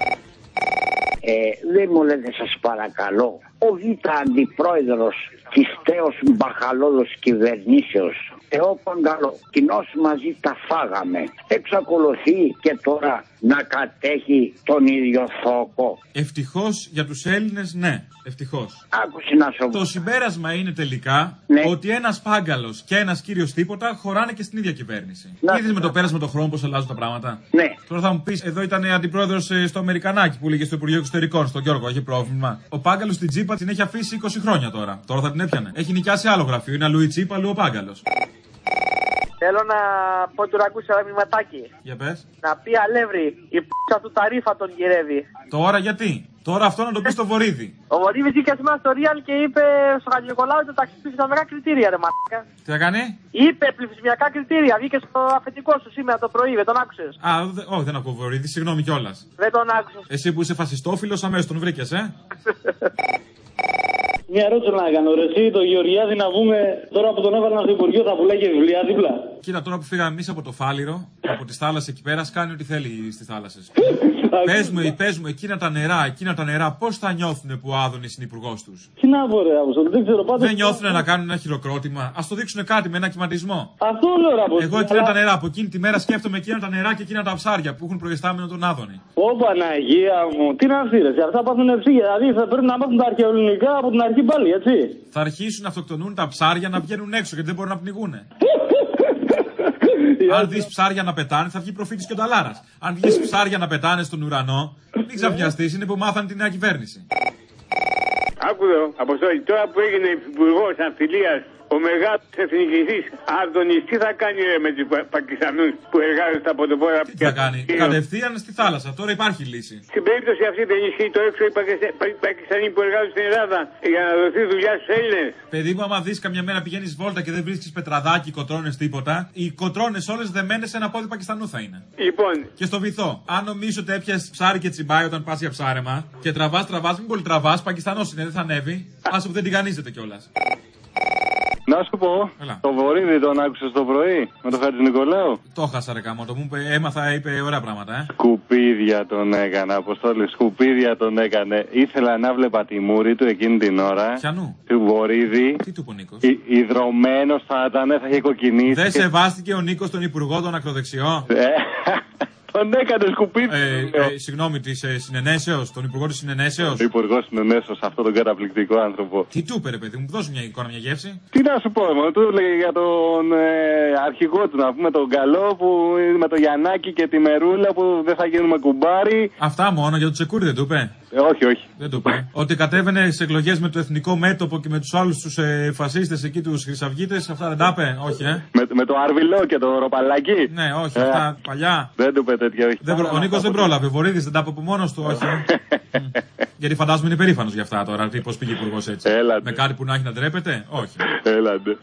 Δεν μου λέτε σας παρακαλώ, ο Β' αντιπρόεδρος της τέος μπαχαλώδος κυβερνήσεως, Θεό Παγκαλό, κοινώς μαζί τα φάγαμε, εξακολουθεί και τώρα να κατέχει τον ίδιο θόκο. Ευτυχώς για τους Έλληνες, ναι. Ευτυχώς. Άκουσε να σου πω. Το συμπέρασμα είναι τελικά ότι ένας Πάγκαλος και ένας κύριος τίποτα χωράνε και στην ίδια κυβέρνηση. Είδες με το πέρασμα των χρόνων πώς αλλάζουν τα πράγματα. Ναι. Τώρα θα μου πεις, εδώ ήταν αντιπρόεδρος στο Αμερικανάκι που λέγε στο Υπουργείο Εξωτερικών, στον Γιώργο, έχει πρόβλημα. Ο Πάγκαλος στην Τσίπα την έχει αφήσει 20 χρόνια τώρα. Τώρα θα την έπιανε. Έχει νοικιάσει άλλο γραφείο. Είναι αλλού η Τσίπα, αλλού ο Πάγκαλος. Θέλω να πω του ακούσει ένα μηνυματάκι. Για πες. Να πει Αλεύρη, η π***α του Ταρίφα τον γυρεύει. Τώρα γιατί. Τώρα αυτό να το πει στο Βορίδη. Ο Βορίδης βγήκε σήμερα στο Real και είπε στο Χατζηνικολάου ότι το ταξίδι πληθυσμιακά κριτήρια, ρε μαλάκα. Τι θα κάνει? Είπε πληθυσμιακά κριτήρια. Βγήκε στο αφεντικό σου σήμερα το πρωί, δεν τον άκουσες? Α, όχι, δεν ακούω Βορίδη, συγγνώμη κιόλας. Δεν τον άκουσες. Εσύ που είσαι φασιστόφιλος, αμέσως τον βρήκες, Μια ερώτηση να κάνω. Εσύ το Γεωργιάδη να βγούμε τώρα που τον έβαλαν στο Υπουργείο θα πουλάει και βιβλία δίπλα. Κοίτα, τώρα που φύγαμε εμείς από το Φάληρο, από τις θάλασσες εκεί πέρα, κάνει ό,τι θέλει στις θάλασσες. Πες μου, εκείνα τα νερά, πώς θα νιώθουν που ο Άδωνης είναι υπουργός τους? Τι να πω, ρε Αποστόλη, δεν ξέρω πάντως. Δεν νιώθουν να κάνουν ένα χειροκρότημα? Ας το δείξουν κάτι με ένα κυματισμό. Αυτό λέω, ρε Αποστόλη. Εγώ εκείνα τα νερά, από εκείνη τη μέρα σκέφτομαι εκείνα τα νερά και εκείνα τα ψάρια που έχουν προϊστάμενο τον Άδωνη. Ω Παναγία μου, τι να στείλεις, αυτά πάθουν ευθύ. Δηλαδή θα πρέπει να μάθουν τα αρχαιοελληνικά από την αρχή πάλι, έτσι. Θα αρχίσουν να αυτοκτονούν τα ψάρια να βγαίνουν έξω γιατί δεν μπορούν να πνιγούνε. Αν δεις ψάρια να πετάνε, θα βγει προφήτης και ο Νταλάρας. Αν δεις ψάρια να πετάνε στον ουρανό, μην ξαφνιαστείς, είναι που μάθανε τη νέα κυβέρνηση. Άκουδο, Αποστόλη, τώρα που έγινε υπουργός Ναυτιλίας, ο μεγάλος εθνικιστής Άδωνης, τι θα κάνει με τους Πακιστανούς που εργάζονται στα πρωτοπόρα? Τι θα κάνει, κατευθείαν στη θάλασσα, τώρα υπάρχει λύση. Στην περίπτωση αυτή δεν ισχύει το έξω οι Πακιστανοί που εργάζονται στην Ελλάδα για να δοθεί δουλειά στους Έλληνες? Παιδί μου, άμα δεις καμιά μέρα πηγαίνεις βόλτα και δεν βρίσκεις πετραδάκι, κοτρώνες, τίποτα, οι κοτρώνες όλες δεμένες σε ένα πόδι Πακιστανού θα είναι. Λοιπόν. Και στο βυθό. Αν νομίζω ότι έπιασες ψάρι και τσιμπάει όταν πας για ψάρεμα και τραβάς, μην πολύ τραβάς, Πακιστανός είναι, δεν θα ανέβει. Άσε που δεν τηγανίζεται κιόλας. Να σου πω, το Βορύδη τον άκουσες το πρωί με τον Χατζηνικολάου? Το χάσα ρε κάμω, το μου έμαθα, είπε ωραία πράγματα, Σκουπίδια τον έκανε, Αποστόλη, σκουπίδια τον έκανε. Ήθελα να βλέπα τη μούρη του εκείνη την ώρα. Ποιανού? Του Βορύδη. Τι του είπε ο Νίκος? Ιδρωμένος θα ήταν, θα είχε κοκκινήσει. Δεν σεβάστηκε ο Νίκος τον υπουργό τον ακροδεξιό? Τον έκανε σκουπίδι. Συγγνώμη, τη συνενέσεως, τον υπουργό της συνενέσεως. Ο υπουργός συνενέσεως, αυτόν τον καταπληκτικό άνθρωπο. Τι του είπε, ρε παιδί μου, δώσου μια εικόνα, μια γεύση. Τι να σου πω, του έλεγε για τον αρχηγό του, να πούμε τον καλό που με το Γιαννάκη και τη Μερούλα που δεν θα γίνουμε κουμπάρι. Αυτά μόνο, για το Τσεκούρι δεν του είπε? Όχι. Δεν του είπε. Ότι κατέβαινε σε εκλογές με το εθνικό μέτωπο και με τους άλλους τους φασίστες εκεί, τους χρυσαυγίτες, αυτά δεν τα είπε? Όχι, Με το Αρβιλό και το Ροπαλάκι. Ναι, όχι, αυτά παλιά. Δεν του είπε τέτοια, όχι. Ο Νίκος δεν πρόλαβε. Ο Βορύδης δεν τα είπε από μόνος του, όχι. Γιατί φαντάζομαι είναι περήφανος για αυτά τώρα. Πώς πήγε υπουργός έτσι? Με κάτι που να έχει να ντρέπεται? Όχι. Έλατε.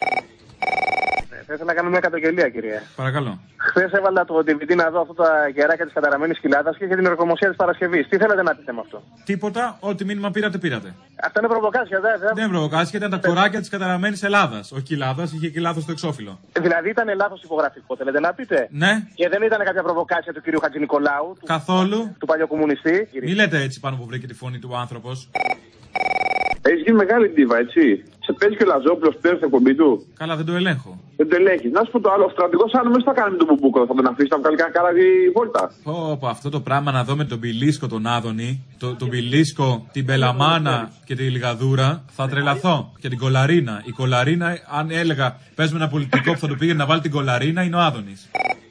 Θα ήθελα να κάνω μια καταγγελία, κύριε. Παρακαλώ. Χθες έβαλα το DVD να δω αυτά τα γεράκια της καταραμένης κοιλάδας και είχε την ορκομοσία της Παρασκευής. Τι θέλετε να πείτε με αυτό? Τίποτα, ό,τι μήνυμα πήρατε. Αυτά είναι προβοκάσια, δεν είναι προβοκάσια, ήταν τα κοράκια της καταραμένης Ελλάδας. Όχι κοιλάδας, είχε και λάθος στο εξώφυλλο. Δηλαδή ήταν λάθος υπογραφικό, θέλετε να πείτε? Ναι. Και δεν ήταν κάποια προβοκάσια του κυρίου Χατζηνικολάου? Καθόλου. Του παλιοκομμουνιστή. Μη λέτε έτσι πάνω που βρήκε τη φωνή του άνθρωπος. Έχει γίνει μεγάλη ντίβα, έτσι. Σε παίζει και ο Λαζόπουλος πλέον στην εκπομπή του. Καλά, δεν το ελέγχω. Δεν το ελέγχει. Να σου πω το άλλο, ο στρατηγός αν μέσα θα κάνει με τον Μπουμπούκο, θα τον αφήσει να βγάλει κανένα κάραβι βόλτα. Πω, αυτό το πράγμα να δω με τον Μπιλίσκο τον Άδωνη, τον Μπιλίσκο, την Πελαμάνα και τη Λιγαδούρα, θα τρελαθώ. Και την Κολαρίνα. Η Κολαρίνα, αν έλεγα πες με ένα πολιτικό που θα του πήγαινε να βάλει την Κολαρίνα, είναι ο Άδωνης.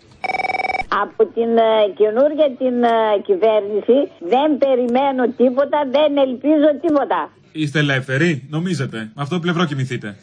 Από την καινούργια την κυβέρνηση δεν περιμένω τίποτα, δεν ελπίζω τίποτα. Είστε ελεύθεροι, νομίζετε. Αυτό το πλευρό κοιμηθείτε.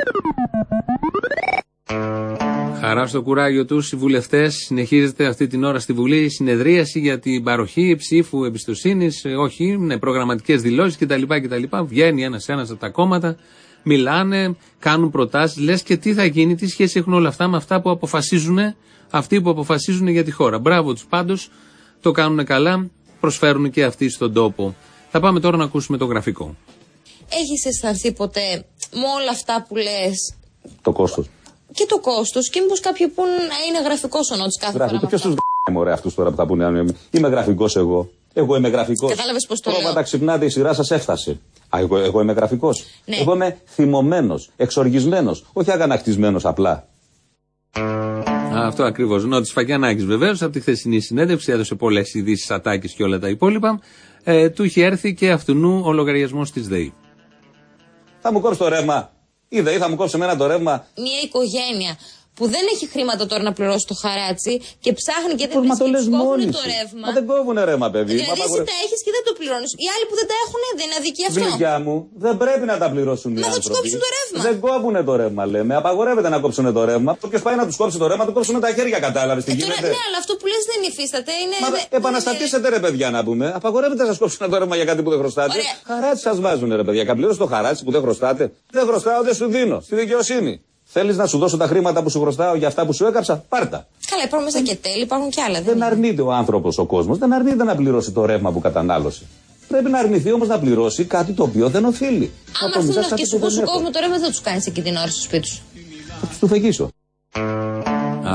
Χαρά στο κουράγιο τους οι βουλευτές. Συνεχίζεται αυτή την ώρα στη Βουλή η συνεδρίαση για την παροχή ψήφου εμπιστοσύνης. Όχι, με προγραμματικές δηλώσεις κτλ. Βγαίνει ένας από τα κόμματα, μιλάνε, κάνουν προτάσεις. Λες και τι θα γίνει, τι σχέση έχουν όλα αυτά με αυτά που αποφασίζουν αυτοί που αποφασίζουν για τη χώρα. Μπράβο τους πάντως, το κάνουν καλά, προσφέρουν και αυτοί στον τόπο. Θα πάμε τώρα να ακούσουμε το γραφικό. Έχεις αισθανθεί ποτέ με όλα αυτά που λες? Το κόστος. Και το κόστος, και μήπως κάποιοι πούν είναι γραφικός ο Νότης κάθε φορά? Ποιος τους μωρέ αυτούς τώρα που θα πούνε? Είμαι γραφικός εγώ. Εγώ είμαι γραφικός. Κατάλαβες πώς το λέω? Πρόβατα ξυπνάτε, η σειρά σας έφτασε. Εγώ είμαι γραφικός. Ναι. Εγώ είμαι θυμωμένος, εξοργισμένος, όχι αγανακτισμένος απλά. Αυτό ακριβώς. Νότης Φακιανάκης βεβαίως από τη χθεσινή συνέντευξη έδωσε πολλές ειδήσεις, ατάκες και όλα τα υπόλοιπα. Του είχε έρθει και αυτού ο λογαριασμός της ΔΕΗ. Θα μου κόψει το ρεύμα. Η ΔΕΗ θα μου κόψει εμένα το ρεύμα. Μια οικογένεια που δεν έχει χρήματα τώρα να πληρώσει το χαράτσι και ψάχνει και δεν βρίσκει, κόβουνε το ρεύμα. Μα δεν κόβουνε ρεύμα, παιδί. Δηλαδή εσύ τα έχεις και δεν το πληρώνεις. Οι άλλοι που δεν τα έχουν δεν είναι αδικία αυτό? Βρυγιά μου, δεν πρέπει να τα πληρώσουν οι άνθρωποι. Μα θα τους κόψουν το ρεύμα. Δεν κόβουνε το ρεύμα, λέμε. Απαγορεύεται να κόψουν το ρεύμα. Όποιος πάει να τους κόψει το ρεύμα, του κόψουν τα χέρια, κατάλαβες τι γίνεται? Ναι, αλλά αυτό που λες δεν υφίσταται. Επαναστατήσετε ρε παιδιά να πούμε. Απαγορεύεται να σας κόψουν το ρεύμα για κάτι που δεν χρωστάτε. Χαράτσι σας βάζουν ρε παιδιά. Καπλήρωσε το χαράτσι που δεν χρωστάτε. Δεν χρωστάω, δεν σου δίνω. Στη δικαιοσύνη. Θέλεις να σου δώσω τα χρήματα που σου χρωστάω για αυτά που σου έκαψα? Πάρτα. Καλά, υπάρχουν μέσα και τέλη, υπάρχουν κι άλλα. Δεν αρνείται ο άνθρωπος, ο κόσμος, δεν αρνείται να πληρώσει το ρεύμα που κατανάλωσε. Πρέπει να αρνηθεί όμως να πληρώσει κάτι το οποίο δεν οφείλει. Άμα έρθουν και σου κόβουν το ρεύμα, δεν θα τους κάνεις εκεί την ώρα στο σπίτι σου? Θα τους του φεγγίσω.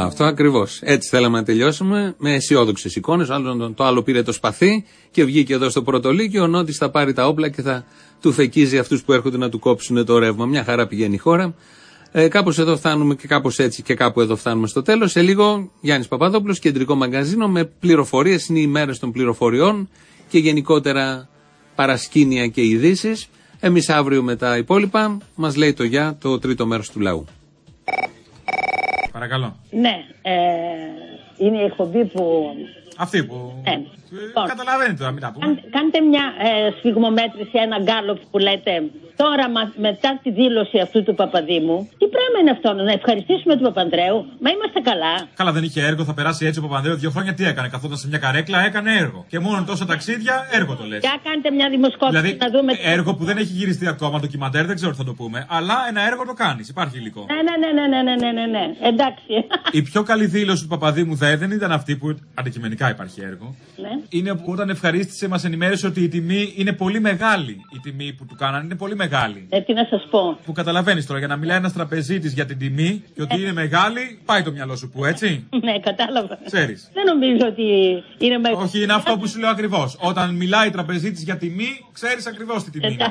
Αυτό ακριβώς. Έτσι θέλαμε να τελειώσουμε, με αισιόδοξες εικόνες. Το άλλο πήρε το σπαθί και βγήκε εδώ στο Πρωτολίκιο. Ο Νότης θα πάρει τα όπλα και θα του φεκίζει αυτούς που έρχονται να του κόψουν το ρεύμα. Μια χαρά πηγαίνει η χώρα. Κάπως εδώ φτάνουμε και κάπως έτσι και κάπου εδώ φτάνουμε στο τέλος. Σε λίγο Γιάννης Παπαδόπουλος, κεντρικό μαγκαζίνο με πληροφορίες. Είναι οι μέρες των πληροφοριών και γενικότερα παρασκήνια και ειδήσεις. Εμείς αύριο με τα υπόλοιπα. Μας λέει το γεια το τρίτο μέρος του λαού. Παρακαλώ. Ναι, είναι η εκπομπή που... Αυτή που... Καταλαβαίνετε τώρα, μην τα πούμε. Κάντε μια σφιγμομέτρηση, ένα γκάλοπ που λέτε. Τώρα, μετά τη δήλωση αυτού του Παπαδήμου, τι πράγμα είναι αυτό, να ευχαριστήσουμε τον Παπανδρέου? Μα είμαστε καλά. Καλά, δεν είχε έργο, θα περάσει έτσι ο Παπανδρέου 2 χρόνια. Τι έκανε? Καθόταν σε μια καρέκλα, έκανε έργο. Και μόνο τόσα ταξίδια, έργο το λες. Για κάντε μια δημοσκόπηση δηλαδή, να δούμε. Έργο που δεν έχει γυριστεί ακόμα, ντοκιμαντέρ, δεν ξέρω τι θα το πούμε. Αλλά ένα έργο το κάνει. Υπάρχει υλικό. Ναι. Εντάξει. Η πιο καλή δήλωση του Παπαδήμου δεν ήταν αυτή που αντικειμενικά υπάρχει έργο. Ναι. Είναι που όταν ευχαρίστησε, μας ενημέρωσε ότι η τιμή είναι πολύ μεγάλη. Η τιμή που του κάνανε είναι πολύ μεγάλη. Τι να σας πω. Που καταλαβαίνεις τώρα, για να μιλάει ένας τραπεζίτης για την τιμή και ότι είναι μεγάλη, πάει το μυαλό σου που έτσι. Ναι, κατάλαβα. Ξέρεις. Δεν νομίζω ότι είναι μεγάλη. Όχι, είναι αυτό που σου λέω ακριβώς. Όταν μιλάει τραπεζίτης για τιμή, ξέρεις ακριβώς τι τιμή είναι.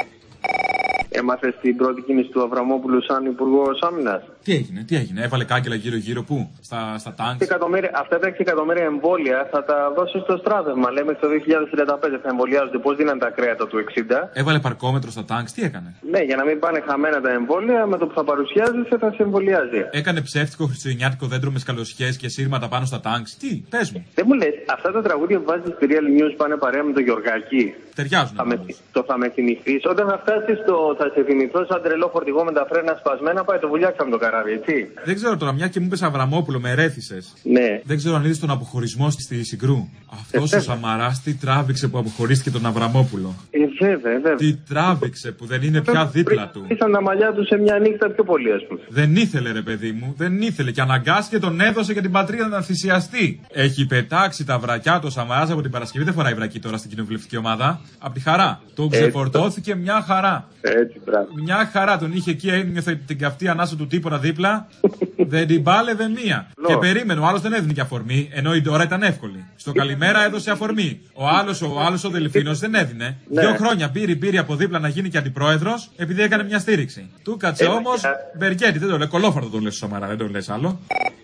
Έμαθες την πρώτη κίνηση του Αβραμόπουλου σαν Υπουργός Άμυνας? Τι έγινε, έβαλε κάγκελα γύρω-γύρω πού? Στα τάγκς. Αυτά τα 6 εκατομμύρια εμβόλια θα τα δώσει στο στράτευμα. Λέμε το 2035 θα εμβολιάζονται. Πώς δίναν τα κρέατα του 60. Έβαλε παρκόμετρο στα τάγκς, τι έκανε? Ναι, για να μην πάνε χαμένα τα εμβόλια, με το που θα παρουσιάζεσαι θα σε εμβολιάζει. Έκανε ψεύτικο χριστουγεννιάτικο δέντρο με σκαλωσιές και σύρματα πάνω στα τάγκς. Τι, πες μου. Δεν μου λες, αυτά τα τραγούδια που βάζεις στη Real News πάνε παρέα με το Γιωργάκη. Ταιριάζουν. Θα με θυμηθείς. Όταν θα φτάσεις θα σε θυμηθώ σαν τρελό φορτηγό με τα φρένα σπασμένα, πάει το βουλιάξαμε το καράβι, έτσι. Δεν ξέρω τώρα, μια και μου είπες Αβραμόπουλο, με ρέθισες. Ναι. Δεν ξέρω αν είδες τον αποχωρισμό στη Συγκρού. Αυτός ο Σαμαράς τι τράβηξε που αποχωρίστηκε τον Αβραμόπουλο. Βέβαια. Τι τράβηξε που δεν είναι πια δίπλα του. Ήσαν τα μαλλιά του σε μια νύχτα πιο πολύ, ας πούμε. Δεν ήθελε, ρε παιδί μου, δεν ήθελε και αναγκάστηκε τον έδωσε για την πατρίδα να θυσιαστεί. Έχει πετάξει τα βρακιά του Σαμαράς από την Παρασκευή. Δεν φοράει βρακί τώρα στην κοινοβουλευτική ομάδα. Απ' τη χαρά. Τον ξεφορτώθηκε μια χαρά. Έτσι, μπράβο. Μια χαρά τον είχε εκεί, ένιωθε την καυτή ανάσα του τίποτα δίπλα. Δεν την πάλευε μία. Και περίμενε, ο άλλος δεν έδινε και αφορμή, ενώ η Ντόρα ήταν εύκολη. Στο καλημέρα έδωσε αφορμή. Ο άλλος ο Δελφίνος δεν έδινε. 2 χρόνια πήρε από δίπλα να γίνει και αντιπρόεδρος, επειδή έκανε μια στήριξη. Του κάτσε όμως Μπεργκέτη, δεν το λέει, κολόφαρτο το λες Σαμαρά, δεν το λες άλλο.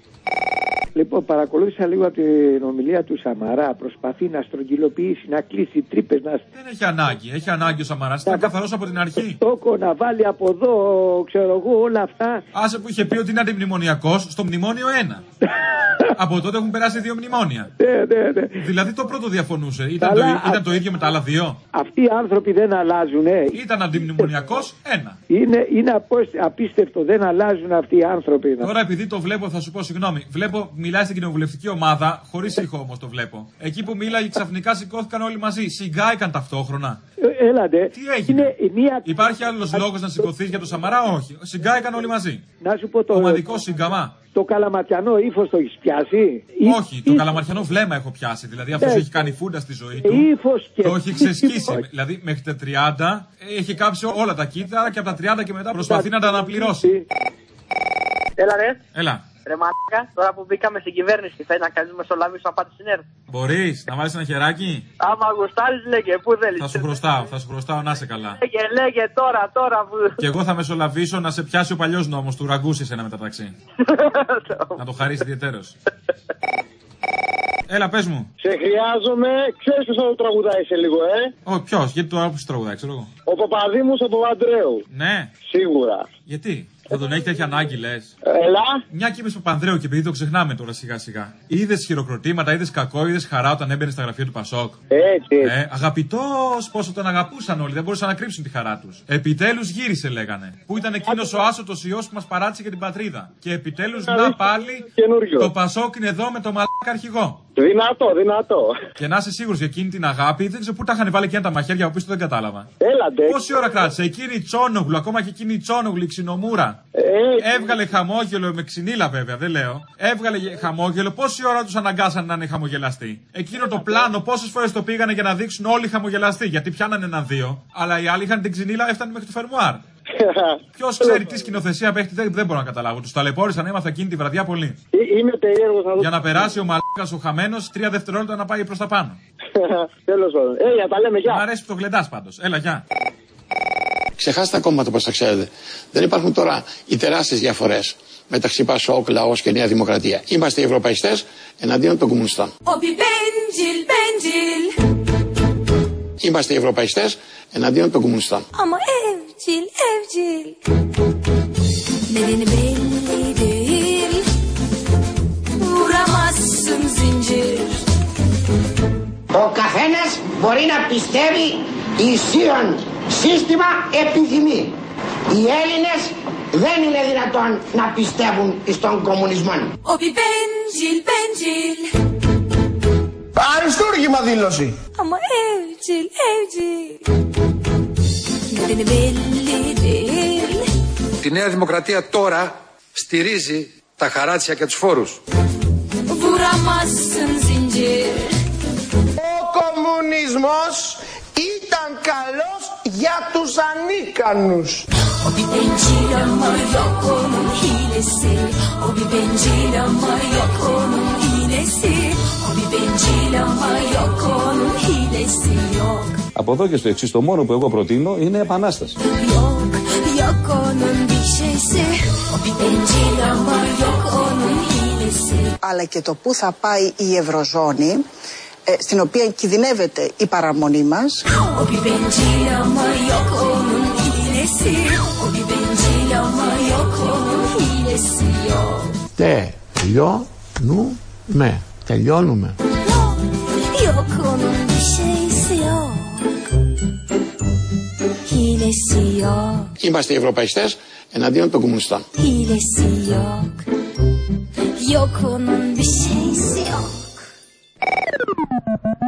Λοιπόν, παρακολούθησα λίγο από την ομιλία του Σαμαρά. Προσπαθεί να στρογγυλοποιήσει, να κλείσει τρύπες. Δεν έχει ανάγκη. Έχει ανάγκη ο Σαμαράς. Ήταν καθαρός από την αρχή. Τόκο να βάλει από εδώ, ξέρω εγώ, όλα αυτά. Άσε που είχε πει ότι είναι αντιμνημονιακός στο μνημόνιο 1. Από τότε έχουν περάσει 2 μνημόνια. Ναι. Δηλαδή το πρώτο διαφωνούσε. Ήταν το ίδιο με τα άλλα 2. Αυτοί οι άνθρωποι δεν αλλάζουν. Ήταν αντιμνημονιακός 1. Είναι απίστευτο. Δεν αλλάζουν αυτοί οι άνθρωποι. Τώρα επειδή το βλέπω, θα σου πω συγγνώμη. Μιλάει στην κοινοβουλευτική ομάδα, χωρίς ήχο όμως το βλέπω. Εκεί που μίλαγε ξαφνικά σηκώθηκαν όλοι μαζί. Συγκάηκαν ταυτόχρονα. Έλατε. Τι έγινε? Υπάρχει άλλος λόγος να σηκωθείς για το Σαμαρά? Όχι. Συγκάηκαν όλοι μαζί. Να σου πω το. Ομαδικό σύγκαμα. Το καλαματιανό ύφος το έχεις πιάσει? Όχι, το καλαματιανό βλέμμα έχω πιάσει. Δηλαδή αυτός έχει κάνει φούντα στη ζωή του. Ύφος και. Το έχει ξεσκίσει. Δηλαδή μέχρι τα 30 έχει κάψει όλα τα κύτταρα και από τα 30 και μετά προσπαθεί να τα αναπληρώσει. Έλα. Ρε μαλάκα, τώρα που μπήκαμε στην κυβέρνηση, θέλει να κάνεις μεσολαβήσεις να πάτε στην ΕΡΤ. Μπορείς να βάλεις ένα χεράκι? Άμα γουστάρεις, λέγε, πού θέλεις. Θα σου χρωστάω, να είσαι καλά. Λέγε τώρα που. Και εγώ θα μεσολαβήσω να σε πιάσει ο παλιός νόμος του Ραγκούση ένα μεταξύ. Να το χαρίσει ιδιαιτέρως. Έλα, πες μου. Σε χρειάζομαι, ξέρεις ποιος θα το τραγουδάει σε λίγο, Ποιος, γιατί το άκουσες τραγουδάει, ξέρω εγώ. Ο Παπαδήμος από Παπανδρέου. Ναι. Σίγουρα. Γιατί? Θα τον έχει τέτοια ανάγκη, λες? Έλα. Μια και είπες Παπανδρέου και επειδή το ξεχνάμε τώρα σιγά-σιγά. Είδες χειροκροτήματα, είδες κακό, είδες χαρά όταν έμπαινε στα γραφεία του Πασόκ. Έτσι. Αγαπητός, πόσο τον αγαπούσαν όλοι, δεν μπορούσαν να κρύψουν τη χαρά τους. Επιτέλους γύρισε, λέγανε. Που ήταν εκείνος ο άσωτος ιός που μας παράτησε για την πατρίδα. Και επιτέλους να πάλι το Πασόκ είναι εδώ με το μαλάκα αρχηγό. Δυνατό. Και να είσαι σίγουρος για εκείνη την αγάπη, δεν ξέρω πού τα είχαν βάλει εκείνα τα μαχαίρια από πίσω, δεν κατάλαβα. Έλατε. Πόση ώρα κράτησε εκείνη η Τσόνογλου, ακόμα και εκείνη η Τσόνογλου, η ξινομούρα. Έβγαλε χαμόγελο, με ξυνήλα βέβαια, δεν λέω. Έβγαλε χαμόγελο, πόση ώρα τους αναγκάσαν να είναι χαμογελαστοί. Εκείνο το πλάνο, πόσες φορές το πήγανε για να δείξουν όλοι χαμογελαστοί. Γιατί πιάνανε 1-2, αλλά οι άλλοι είχαν την ξυνήλα, έφτανε μέχρι το φερμουάρ. Ποιος ξέρει τι σκηνοθεσία παίχτη, δεν μπορώ να καταλάβω. Τους ταλαιπώρησαν, έμαθα εκείνη τη βραδιά πολύ. Είμαι περίεργος να δω. Για να περάσει ο μαλάκας ο χαμένος 3 δευτερόλεπτα να πάει προς τα πάνω. Τέλος πάντων. Έλα, τα λέμε, γεια. Μ' αρέσει που το γλεντάς πάντως. Έλα, γεια. Ξεχάστε τα κόμματα, όπως τα ξέρετε. Δεν υπάρχουν τώρα οι τεράστιες διαφορές μεταξύ Πασόκ, Λαός και Νέα Δημοκρατία. Είμαστε οι ευρωπαϊστές εναντίον των κομμουνιστών. Είμαστε οι ευρωπαϊστές εναντίον των κομμουνιστών. Ama evcil evcil Nedeni belli değil Vuramazsın zincir. Ο καθένας μπορεί να πιστεύει ισχύον σύστημα επιθυμεί. Οι Έλληνες δεν είναι δυνατόν να πιστεύουν στον κομμουνισμό. Obi bencil bencil Αριστούργημα δήλωση. Ama evcil evcil Nedeni belli değil. Η Νέα Δημοκρατία τώρα στηρίζει τα χαράτσια και τους φόρους. Vuramazsın zincir. Ο κομμουνισμός ήταν καλός για τους ανίκανους. O bir bencil ama yok onun hilesi. O bir bencil ama yok onun hilesi. O bir bencil ama yok onun hilesi yok. Από εδώ και στο εξής, το μόνο που εγώ προτείνω είναι επανάσταση. Yok, yok onun bir şeysi. O bir bencil ama yok onun hilesi. Αλλά και το πού θα πάει η Ευρωζώνη, στην οποία κινδυνεύεται η παραμονή μας. O bir bencil ama yok onun hilesi. O bir bencil ama yok onun hilesi yok. Τελειώνουμε. Τελειώνουμε. Yok onun bir şeysi yok. Hilesi yok. Είμαστε οι ευρωπαϊστές εναντίον των κομμουνιστών. Hilesi yok. Yok onun bir şeysi yok.